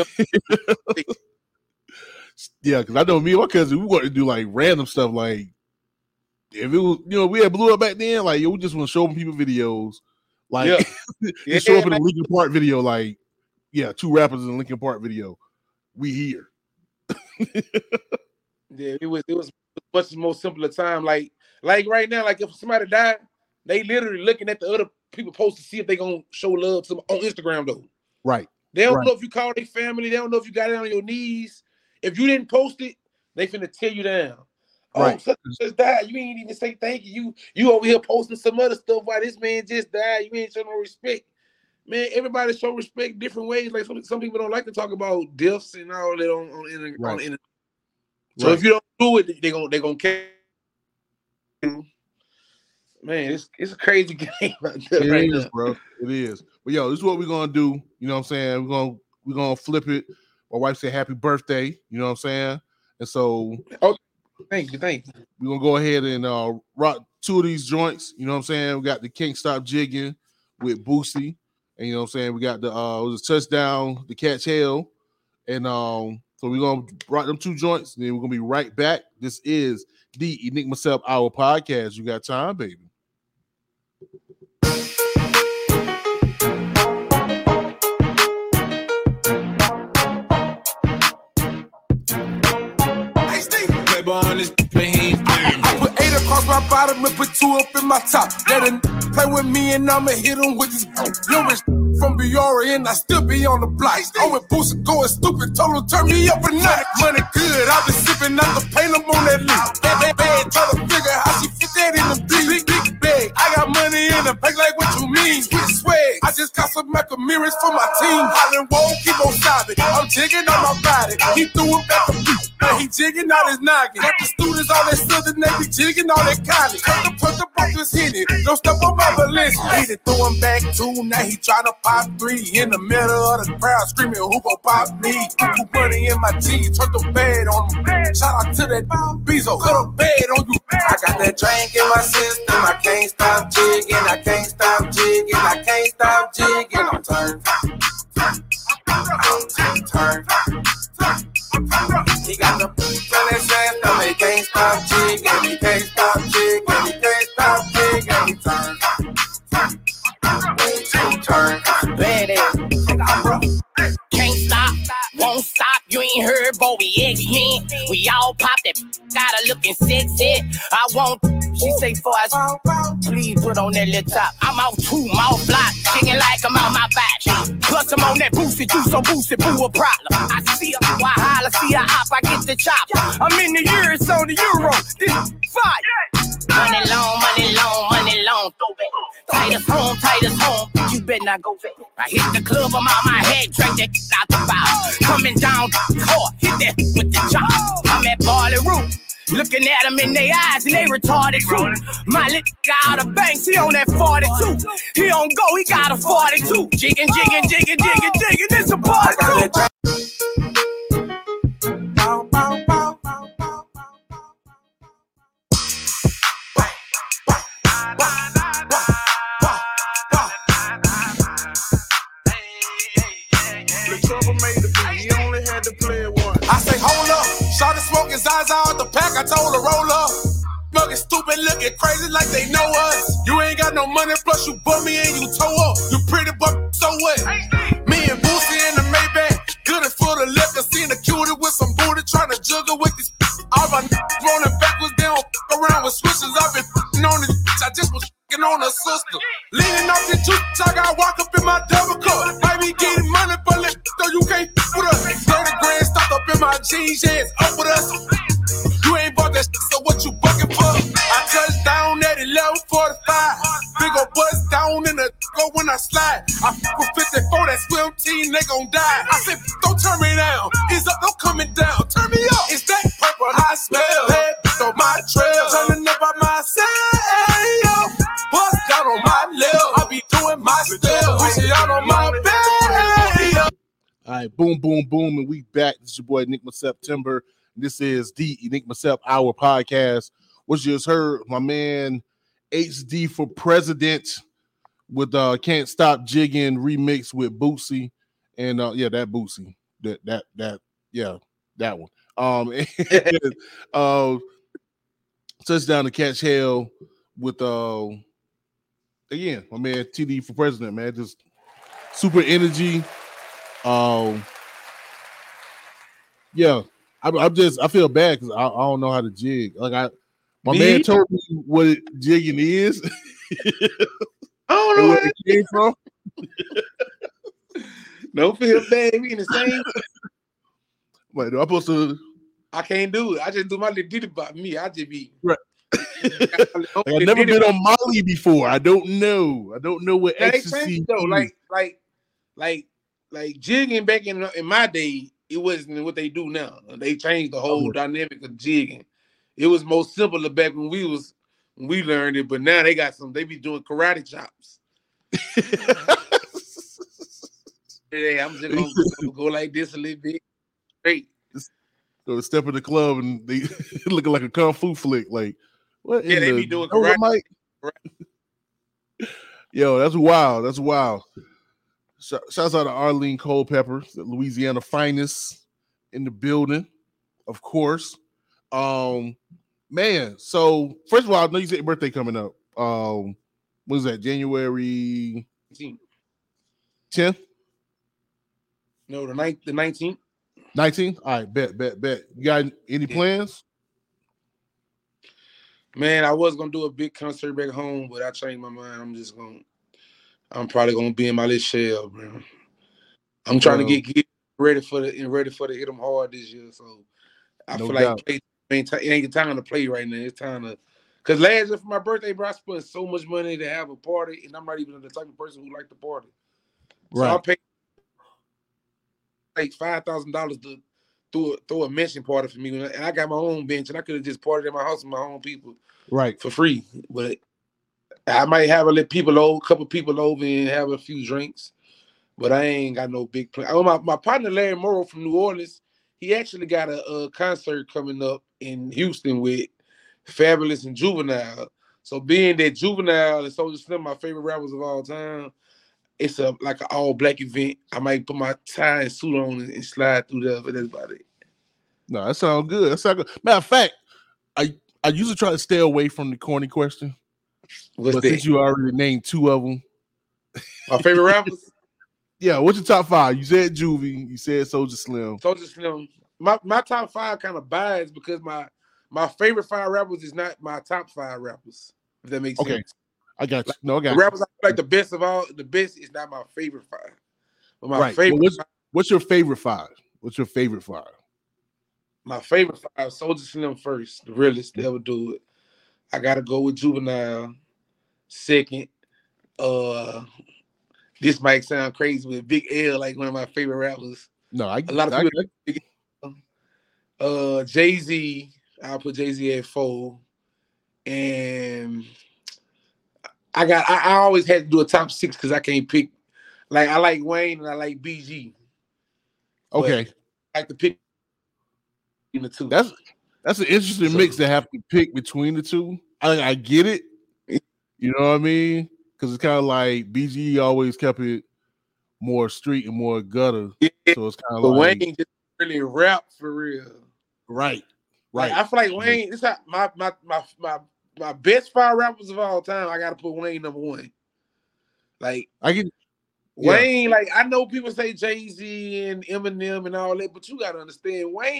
Yeah, because I know me and my cousin, we want to do like random stuff. Like if it was, you know, we had blew up back then. Like yo, we just want to show people videos. Like yeah. yeah, show up in a Linkin Park video. Like yeah, two rappers in a Linkin Park video. We here. Yeah, it was it was much more simpler time. Like like right now, like if somebody died, they literally looking at the other people post to see if they gonna show love to on Instagram though. Right. They don't right. know if you called their family. They don't know if you got it on your knees. If you didn't post it, they finna tear you down. Right. Oh, such just died. You ain't even say thank you. You you over here posting some other stuff while this man just died. You ain't showing no respect. Man, everybody show respect different ways. Like some, some people don't like to talk about deaths and all that on, on, on, right. on the internet. So right. if you don't do it, they gonna they gonna care. Man, it's it's a crazy game out there it right is, now. bro. It is. But yo, this is what we're gonna do. You know what I'm saying? We're gonna we're gonna flip it. My wife said happy birthday. You know what I'm saying? And so oh, thank you, thank you. We're gonna go ahead and uh rock two of these joints. You know what I'm saying? We got the Can't Stop Jigging with Boosie. And you know what I'm saying? We got the uh it was a touchdown, the Catch Hell. And um, so we're gonna rock them two joints, and then we're gonna be right back. This is the Enigma Self Hour podcast. You got time, baby. I put eight across my bottom and put two up in my top. Let him play with me and I'ma hit him with his little from Biora and I still be on the block. I went Boosie going stupid, told him turn me up a night. Money good, I been sipping out the paint, I'm on that leaf. Bad, bad, bad, try to figure how she fit that in the big, big bag. I got money in the bank, like what you mean? Get swag. I just got some look like a mirrors for my team. Holland won't keep on stopping. I'm jigging on my body. He threw it back to me. And he jigging out his noggin. Got the students all that southern, they be jigging all that college. Put the put the buckets hit it. Don't step on my balance. He done threw him back two. Now he tryna pop three. In the middle of the crowd screaming, who gon' pop me? Who money in my jeans? Turn the bed on him. Shout out to that Bezo. Put a bed on you. I got that drink in my system. I can't stop jigging. I can't stop jigging. I can't stop jigging. I'm turned. I'm turned. He got the boots on his ass, no, he can't stop jigging, he can't stop jigging, he can't stop jigging, he turn, he turn, badass, can't stop, won't stop, you ain't heard, boy, we X-Men, we all pop that, got her looking sexy, I won't, she say for us, please put on that little top, I'm out two, mouth block, chicken like I'm out my back, plus I'm on that boosted juice, so boosted, boo a problem, I see her, why holler, see her hop, I get the chop, I'm in the years on the euro, this fire, money long, money long, money long, throw back, tightest home, tightest home, you better not go back, I hit the club, I'm out my head, drink that out the bow, coming down hard, hit that with the chop, I'm at Barley Root. Looking at them in their eyes and they retarded too. My little guy out of banks, he on that forty-two. He on go, he got a forty-two. Jigging, jigging, jigging, jigging, jigging. It's a part two. I say, hold up, shawty smoking Zaza out the pack, I told her roll up. Smoking stupid, looking crazy like they know us. You ain't got no money, plus you bum me and you toe up. You pretty, but so what? Me and Boosie in the Maybach, good and full of liquor, seen a cutie with some booty, trying to juggle with this. All my niggas rolling backwards, they don't f around with switches. I've been f***ing on this bitch, I just was f***ing on her sister. Leaning off the juice, I got walk up in my double cup. Might be getting money, but let though you can't f with us. thirty grand stuck up in my jeans, yeah, it's up with us. You ain't bought that shit, so what you bucking for? I touched down at eleven forty-five. Big ol' buzz down in the go when I slide. I f with fifty-four, that swim team, they gon' die. I said, don't turn me down. It's up, don't coming down. Turn me up. It's that purple I smell. Head on my trail. Turning up on myself. Bust down on my lip. I be doing my style. Push it out on my bed. All right, boom, boom, boom, and we back. This is your boy Nick September. This is the Nick Myself Hour podcast. What you just heard, my man H D for President with uh Can't Stop Jigging remix with Boosie. And uh yeah, that Boosie. That that that yeah, that one. Um and, uh touchdown to catch hell with uh again, my man T D for President, man. Just super energy. Um yeah. I'm, I'm just, I feel bad because I, I don't know how to jig. Like I, my me? man told me what it, jigging is. I don't know where it came from. Don't feel bad. We in the same. Wait, do I supposed to? I can't do it. I just do my little ditty about me. I just be right. Like I've never been on Molly before. I don't know. I don't know what ecstasy though. Like, like, like, like jigging back in in my day. It wasn't what they do now. They changed the whole okay. dynamic of jigging. It was more simpler back when we was when we learned it, but now they got some. They be doing karate chops. Hey, I'm just gonna go, go like this a little bit. Great. So step in the club and they looking like a kung fu flick. Like what? Yeah, they the, be doing karate. Yo, that's wild. That's wild. Shouts out to Arlene Culpepper, the Louisiana finest in the building, of course. Um, man, so first of all, I know you said your birthday coming up. Um, what is that? January tenth? No, the ninth, the nineteenth. Nineteenth? All right, bet, bet, bet. You got any plans? Man, I was gonna do a big concert back home, but I changed my mind. I'm just gonna. I'm probably gonna be in my little shell, bro. I'm trying um, to get, get ready for the and ready for the hit them hard this year. So I no feel doubt. like play, it ain't time to play right now. It's time to, cause last year for my birthday, bro, I spent so much money to have a party, and I'm not even the type of person who like to party. So right. I paid like five thousand dollars to throw a, throw a mention party for me, and I got my own bench, and I could have just partied at my house with my own people, right, for free. But I might have a little people over, a couple people over, and have a few drinks. But I ain't got no big plan. Oh, my, my partner Larry Morrow from New Orleans, he actually got a, a concert coming up in Houston with Fabulous and Juvenile. So being that Juvenile and Soulja Slim, my favorite rappers of all time, it's a like an all black event. I might put my tie and suit on and, and slide through there, but that's about it. No, that sounds good. That sounds good. Matter of fact, I I usually try to stay away from the corny question. What's but that? Since you already named two of them, my favorite rappers. Yeah, what's your top five? You said Juvie, you said Soulja Slim. Soulja Slim. My my top five kind of biased because my my favorite five rappers is not my top five rappers. If that makes okay. sense. I got you. Like, no, I got the you. rappers I feel like the best of all, the best is not my favorite five. But my right. favorite Well, what's, five, what's your favorite five? What's your favorite five? My favorite five, Soulja Slim first, the realest to ever do it. I gotta go with Juvenile. Second, uh, this might sound crazy with Big L, like one of my favorite rappers. No, I a lot of I, people. I, Big L. Uh, Jay-Z, I'll put Jay-Z at four, and I got. I, I always had to do a top six because I can't pick. Like I like Wayne and I like B G. Okay, I like to pick the two. That's that's an interesting so, mix to have to pick between the two. I, I get it. You know what I mean? Because it's kind of like B G always kept it more street and more gutter. Yeah. So it's kind of like Wayne just really rap for real. Right. Right. Like, I feel like Wayne, this is my my my my my best five rappers of all time. I gotta put Wayne number one. Like I get yeah. Wayne, like I know people say Jay-Z and Eminem and all that, but you gotta understand Wayne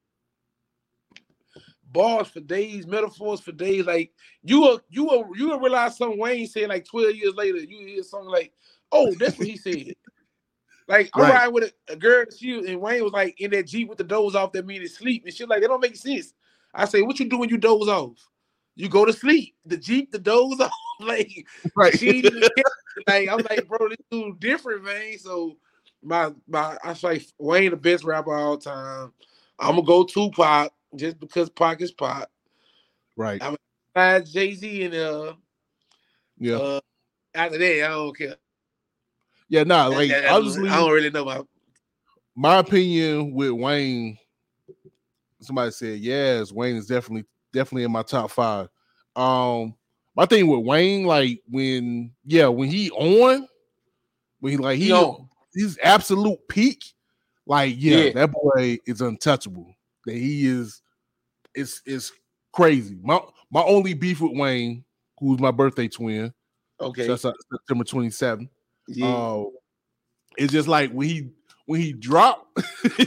bars for days, metaphors for days. Like you will you will you will realize something Wayne said like twelve years later. You hear something like, oh, that's what he said. Like I'm right. riding with a, a girl, she and Wayne was like in that Jeep with the doze off. That means sleep and shit. Like that don't make sense. I say, what you do when you doze off? You go to sleep. The Jeep, the doze off. Like right. She, like I'm like, bro, this dude different, man. So my my I say Wayne the best rapper of all time. I'm gonna go Tupac just because Pac is Pac. Right. I'm gonna Jay-Z and uh yeah. Uh, after that, I don't care. Yeah, nah, like I, I, obviously I don't really know my my opinion with Wayne. Somebody said, yes, Wayne is definitely definitely in my top five. Um, my thing with Wayne, like when yeah, when he on, when he like he, he on. He's absolute peak, like yeah, yeah, that boy is untouchable. That he is, it's it's crazy. My my only beef with Wayne, who's my birthday twin, okay, so that's September twenty-seventh. Yeah. Uh, it's just like when he when he dropped,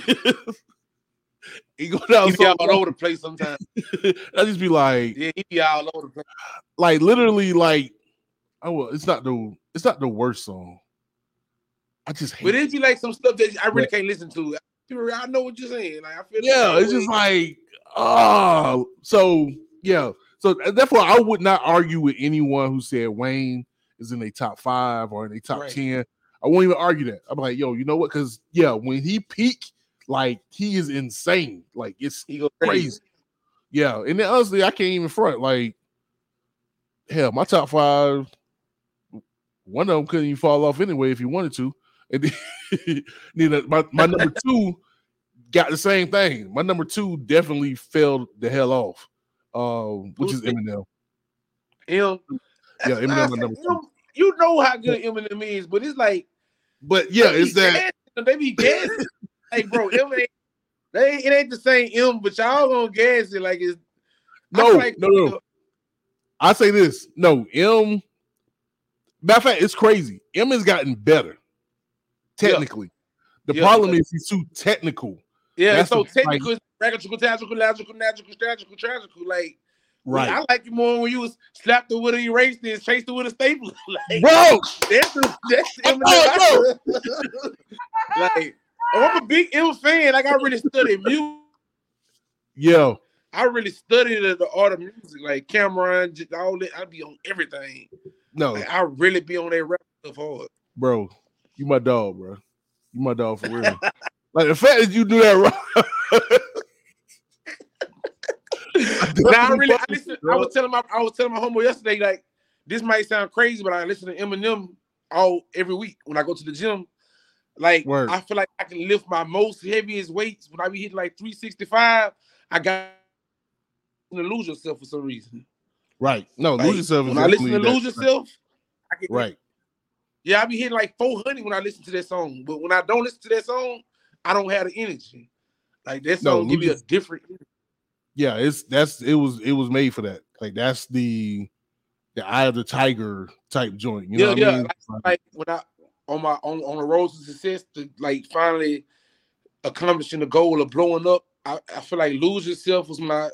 he go down he be so all over the place sometimes. I just be like, yeah, he be all over the place. Like literally, like, oh, it's not the it's not the worst song. I just hate. But it be like some stuff that I really yeah. can't listen to. I know what you're saying. Like I feel. Yeah, like it's just like, oh, so yeah, so therefore I would not argue with anyone who said Wayne is in a top five or in a top right. ten. I won't even argue that. I'm like, yo, you know what? Because yeah, when he peak, like he is insane. Like it's he goes crazy. crazy. Yeah, and then honestly, I can't even front. Like, hell, my top five, one of them couldn't even fall off anyway if you wanted to. And then, then my, my number two got the same thing. My number two definitely fell the hell off, um, which Who's is Eminem. M. Yeah, Eminem my number two. You know how good Eminem is, but it's like, but yeah, it's that gassing. They be gassing. Like, bro, Eminem, they it ain't the same M, but y'all gonna gas it like it's no, like, no, no. I say this, no, M. Matter of fact, it's crazy. M has gotten better. Technically, yeah. the yeah, problem is he's too technical. Yeah, That's it's so the, technical, like, tragical, tragical, logical, magical, tragical, tragical. Like, right? I like you more when you was slapped it with an eraser and chased it with a stapler. Like, bro, that's the, that's the oh, like, oh, I'm a big M fan. Like, I really studied music. Yo, I really studied the art of music, like Cameron, all that. I be on everything. No, like, I really be on that rap stuff hard, bro. You my dog, bro. You my dog for real. Like the fact that you do that right. Now I really, I listen. I was telling my, I was telling my homeboy yesterday, like this might sound crazy, but I listen to Eminem all every week when I go to the gym. Like Word. I feel like I can lift my most heaviest weights when I be hitting like three sixty-five. I got to lose yourself for some reason. Right. No, like, lose yourself. When I listen to lose yourself, I can, right. Yeah, I be hitting like four hundred when I listen to that song. But when I don't listen to that song, I don't have the energy. Like that song no, give me a different energy. Yeah, it's that's it was it was made for that. Like that's the the Eye of the Tiger type joint. You yeah, know what yeah. I mean? Like, like when I on my on, on the road to success to like finally accomplishing the goal of blowing up, I, I feel like Lose Yourself was my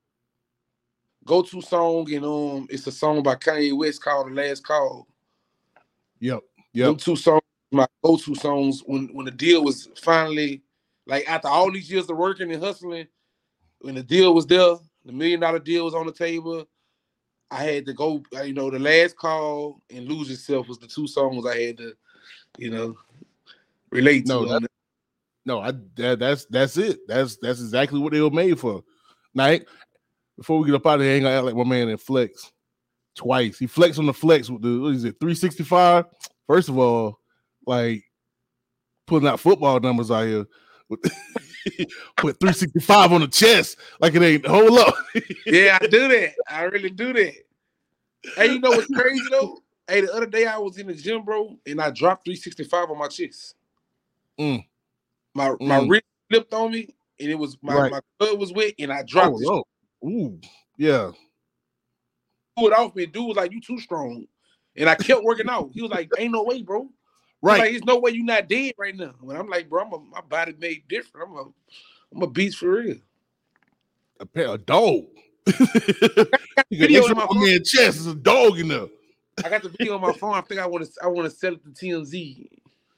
go-to song, and um it's a song by Kanye West called The Last Call. Yep. Yep. Them two songs, my go-to songs when when the deal was finally like after all these years of working and hustling. When the deal was there, the million dollar deal was on the table, I had to go, you know, The Last Call and Lose Yourself was the two songs I had to, you know, relate to. No, that, no, I that, that's that's it. That's that's exactly what they were made for. Now, before we get up out of here, I ain't gonna act like my man in flex twice. He flexed on the flex with the what is it, three sixty-five? First of all, like putting out football numbers out here. Put three sixty-five on the chest like it ain't. Hold up. Yeah, I do that. I really do that. Hey, you know what's crazy though? Hey, the other day I was in the gym, bro, and I dropped three sixty-five on my chest. Mm. My mm. my wrist slipped on me, and it was my right. my blood was wet, and I dropped oh, it. Ooh, yeah. Pulled off me. Dude was like, "You too strong," and I kept working out. He was like, "Ain't no way, bro." Right. Like, there's no way you're not dead right now. When I'm like, bro, I'm a, my body made different. I'm a, I'm a beast for real. A pair of dog. Video on my man chest is a dog in there. I got the video on my phone. I think I want to, I want to sell it to T M Z.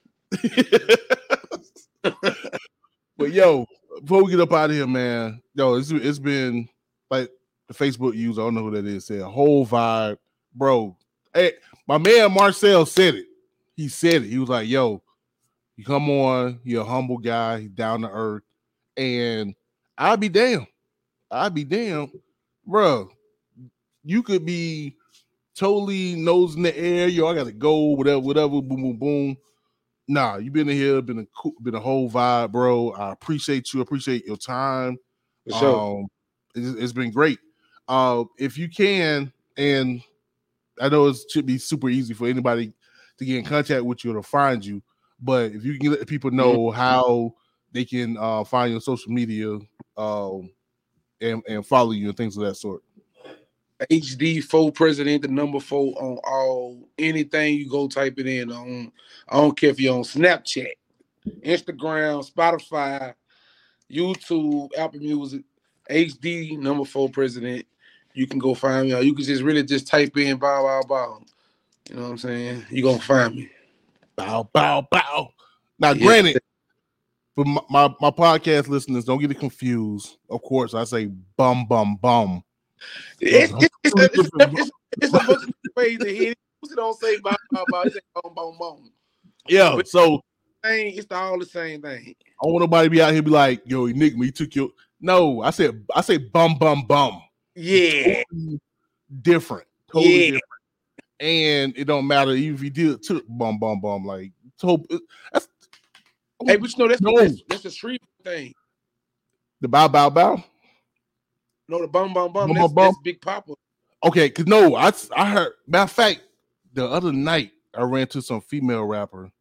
But yo, before we get up out of here, man, yo, it's it's been like the Facebook user. I don't know who that is. Said a whole vibe, bro. Hey, my man Marcel said it. He said it. He was like, yo, you come on, you're a humble guy, he's down to earth. And I'd be damned. I'd be damned. Bro, you could be totally nose in the air. Yo, I got to go, whatever, whatever, boom, boom, boom. Nah, you been in here, been a cool, been a whole vibe, bro. I appreciate you. Appreciate your time. For sure. Um, it's, it's been great. Uh, if you can, and I know it should be super easy for anybody to get in contact with you or to find you, but if you can let people know mm-hmm. how they can uh, find you on social media um, and, and follow you and things of that sort. H D four President, the number four on all anything you go type it in on. I don't care if you're on Snapchat, Instagram, Spotify, YouTube, Apple Music, H D number four President. You can go find me. Or you can just really just type in bow bow bow. You know what I'm saying? You're going to find me. Bow, bow, bow. Now, yeah. Granted, for my, my, my podcast listeners, don't get it confused. Of course, I say bum, bum, bum. It's, it's, it's, a, it's, a, it's, it's a bunch of ways to hit it. You don't say bow, bow, bow. You say bum, bum, bum. Yeah, but so. It's all the same thing. I don't want nobody to be out here be like, yo, Enigma, you took your. No, I said, I say bum, bum, bum. Yeah. Totally different. Totally yeah. different. And it don't matter even if you did took bum bum bum like so that's hey, but you know that's no. that's, that's a street thing. The bow bow bow. No, the bum bum bum. bum, that's, bum. That's Big Papa. Okay, cause no, I I heard. Matter of fact, the other night I ran to some female rapper,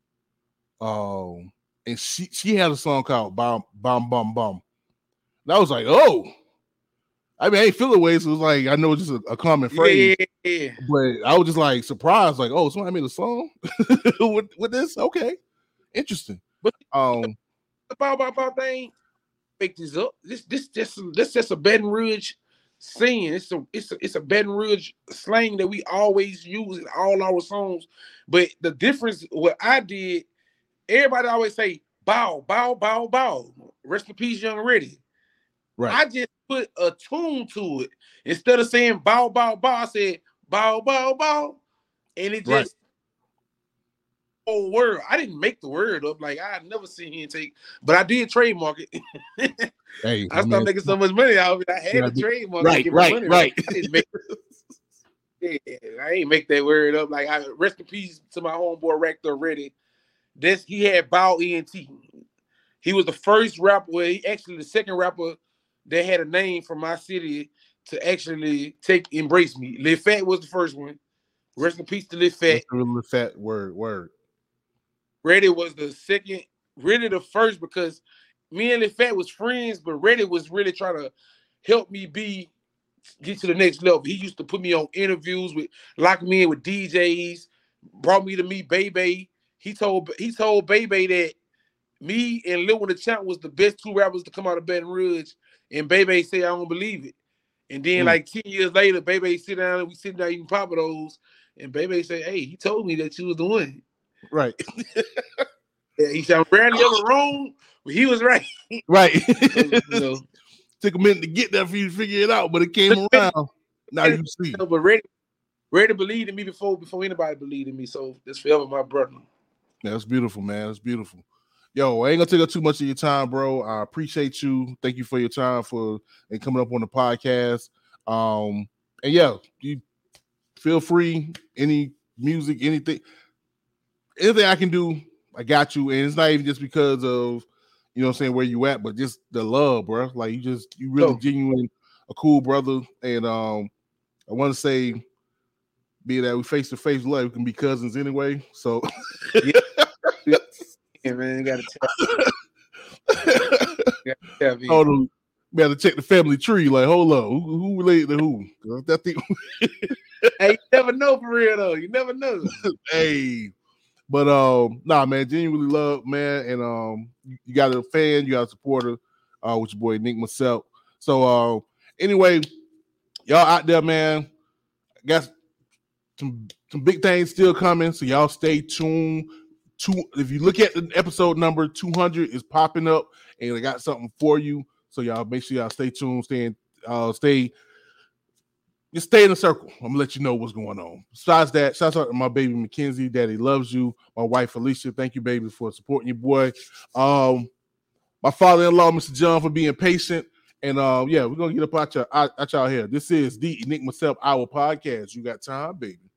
um, and she she had a song called "Bum Bum Bum Bum." And I was like, oh. I mean, I ain't feeling ways. So it was like I know it's just a, a common phrase, yeah, yeah. But I was just like surprised, like, oh, somebody made a song with, with this. Okay, interesting. But um, the bow bow bow thing, make this up. This this this this just a Baton Rouge saying. It's a it's a it's a Baton Rouge slang that we always use in all our songs. But the difference, what I did, everybody always say bow bow bow bow. Rest in peace, Young Reddy. Right. I just put a tune to it. Instead of saying bow, bow, bow, I said bow, bow, bow. And it just whole word. I didn't make the word up. Like I never seen him take, but I did trademark it. Hey, I started making so much money out of it. I had yeah, to trademark right, it. Get right, my money right. I didn't make yeah, I ain't make that word up. Like I rest in peace to my homeboy Rector Reddy. This he had Bow E N T. He was the first rapper. Well, he actually the second rapper that had a name from my city to actually take embrace me. Lil Fat was the first one. Rest in peace to Lil Fat. Lil Fat word word. Reddy was the second. Really the first because me and Lil Fat was friends, but Reddy was really trying to help me be get to the next level. He used to put me on interviews with lock me in with D Js, brought me to meet Bebe. He told he told Bebe that me and Lil Wayne the Champ was the best two rappers to come out of Baton Rouge, and Bebe said I don't believe it. And then mm. like ten years later, Bebe sit down and we sitting down eating Papados, and Bebe said, "Hey, he told me that you was the one." Right. Yeah, he said I'm barely ever wrong, but he was right. Right. So, you know, took a minute to get there for you to figure it out, but it came around. Now you see. But Reddy, Reddy believed in me before before anybody believed in me. So that's forever my brother. Yeah, that's beautiful, man. That's beautiful. Yo, I ain't gonna take up too much of your time, bro. I appreciate you. Thank you for your time for and coming up on the podcast. Um, and yeah, you feel free. Any music, anything, anything I can do, I got you. And it's not even just because of you know what I'm saying where you at, but just the love, bro. Like you just you really oh. genuine, a cool brother. And um, I want to say, be that we face to face love, we can be cousins anyway. So. Yeah. Yeah, man, you gotta tell. You gotta tell me. Hold on. We have to check the family tree. Like, hold on, who, who related to who? That thing. Hey, you never know for real though. You never know. Hey, but um, nah, man, genuinely love, man, and um, you got a fan, you got a supporter, uh, with your boy Nick myself. So, uh, anyway, y'all out there, man, I got some some big things still coming. So y'all stay tuned. Two, if you look at the episode number, two hundred is popping up, and I got something for you. So y'all make sure y'all stay tuned, stay, in, uh, stay, just stay in the circle. I'm gonna let you know what's going on. Besides that, shout out to my baby Mackenzie, Daddy loves you. My wife Alicia, thank you, baby, for supporting your boy. Um, my father-in-law, Mister John, for being patient, and uh, yeah, we're gonna get up out y'all, out, out y'all here. This is the Nick Myself Hour podcast. You got time, baby.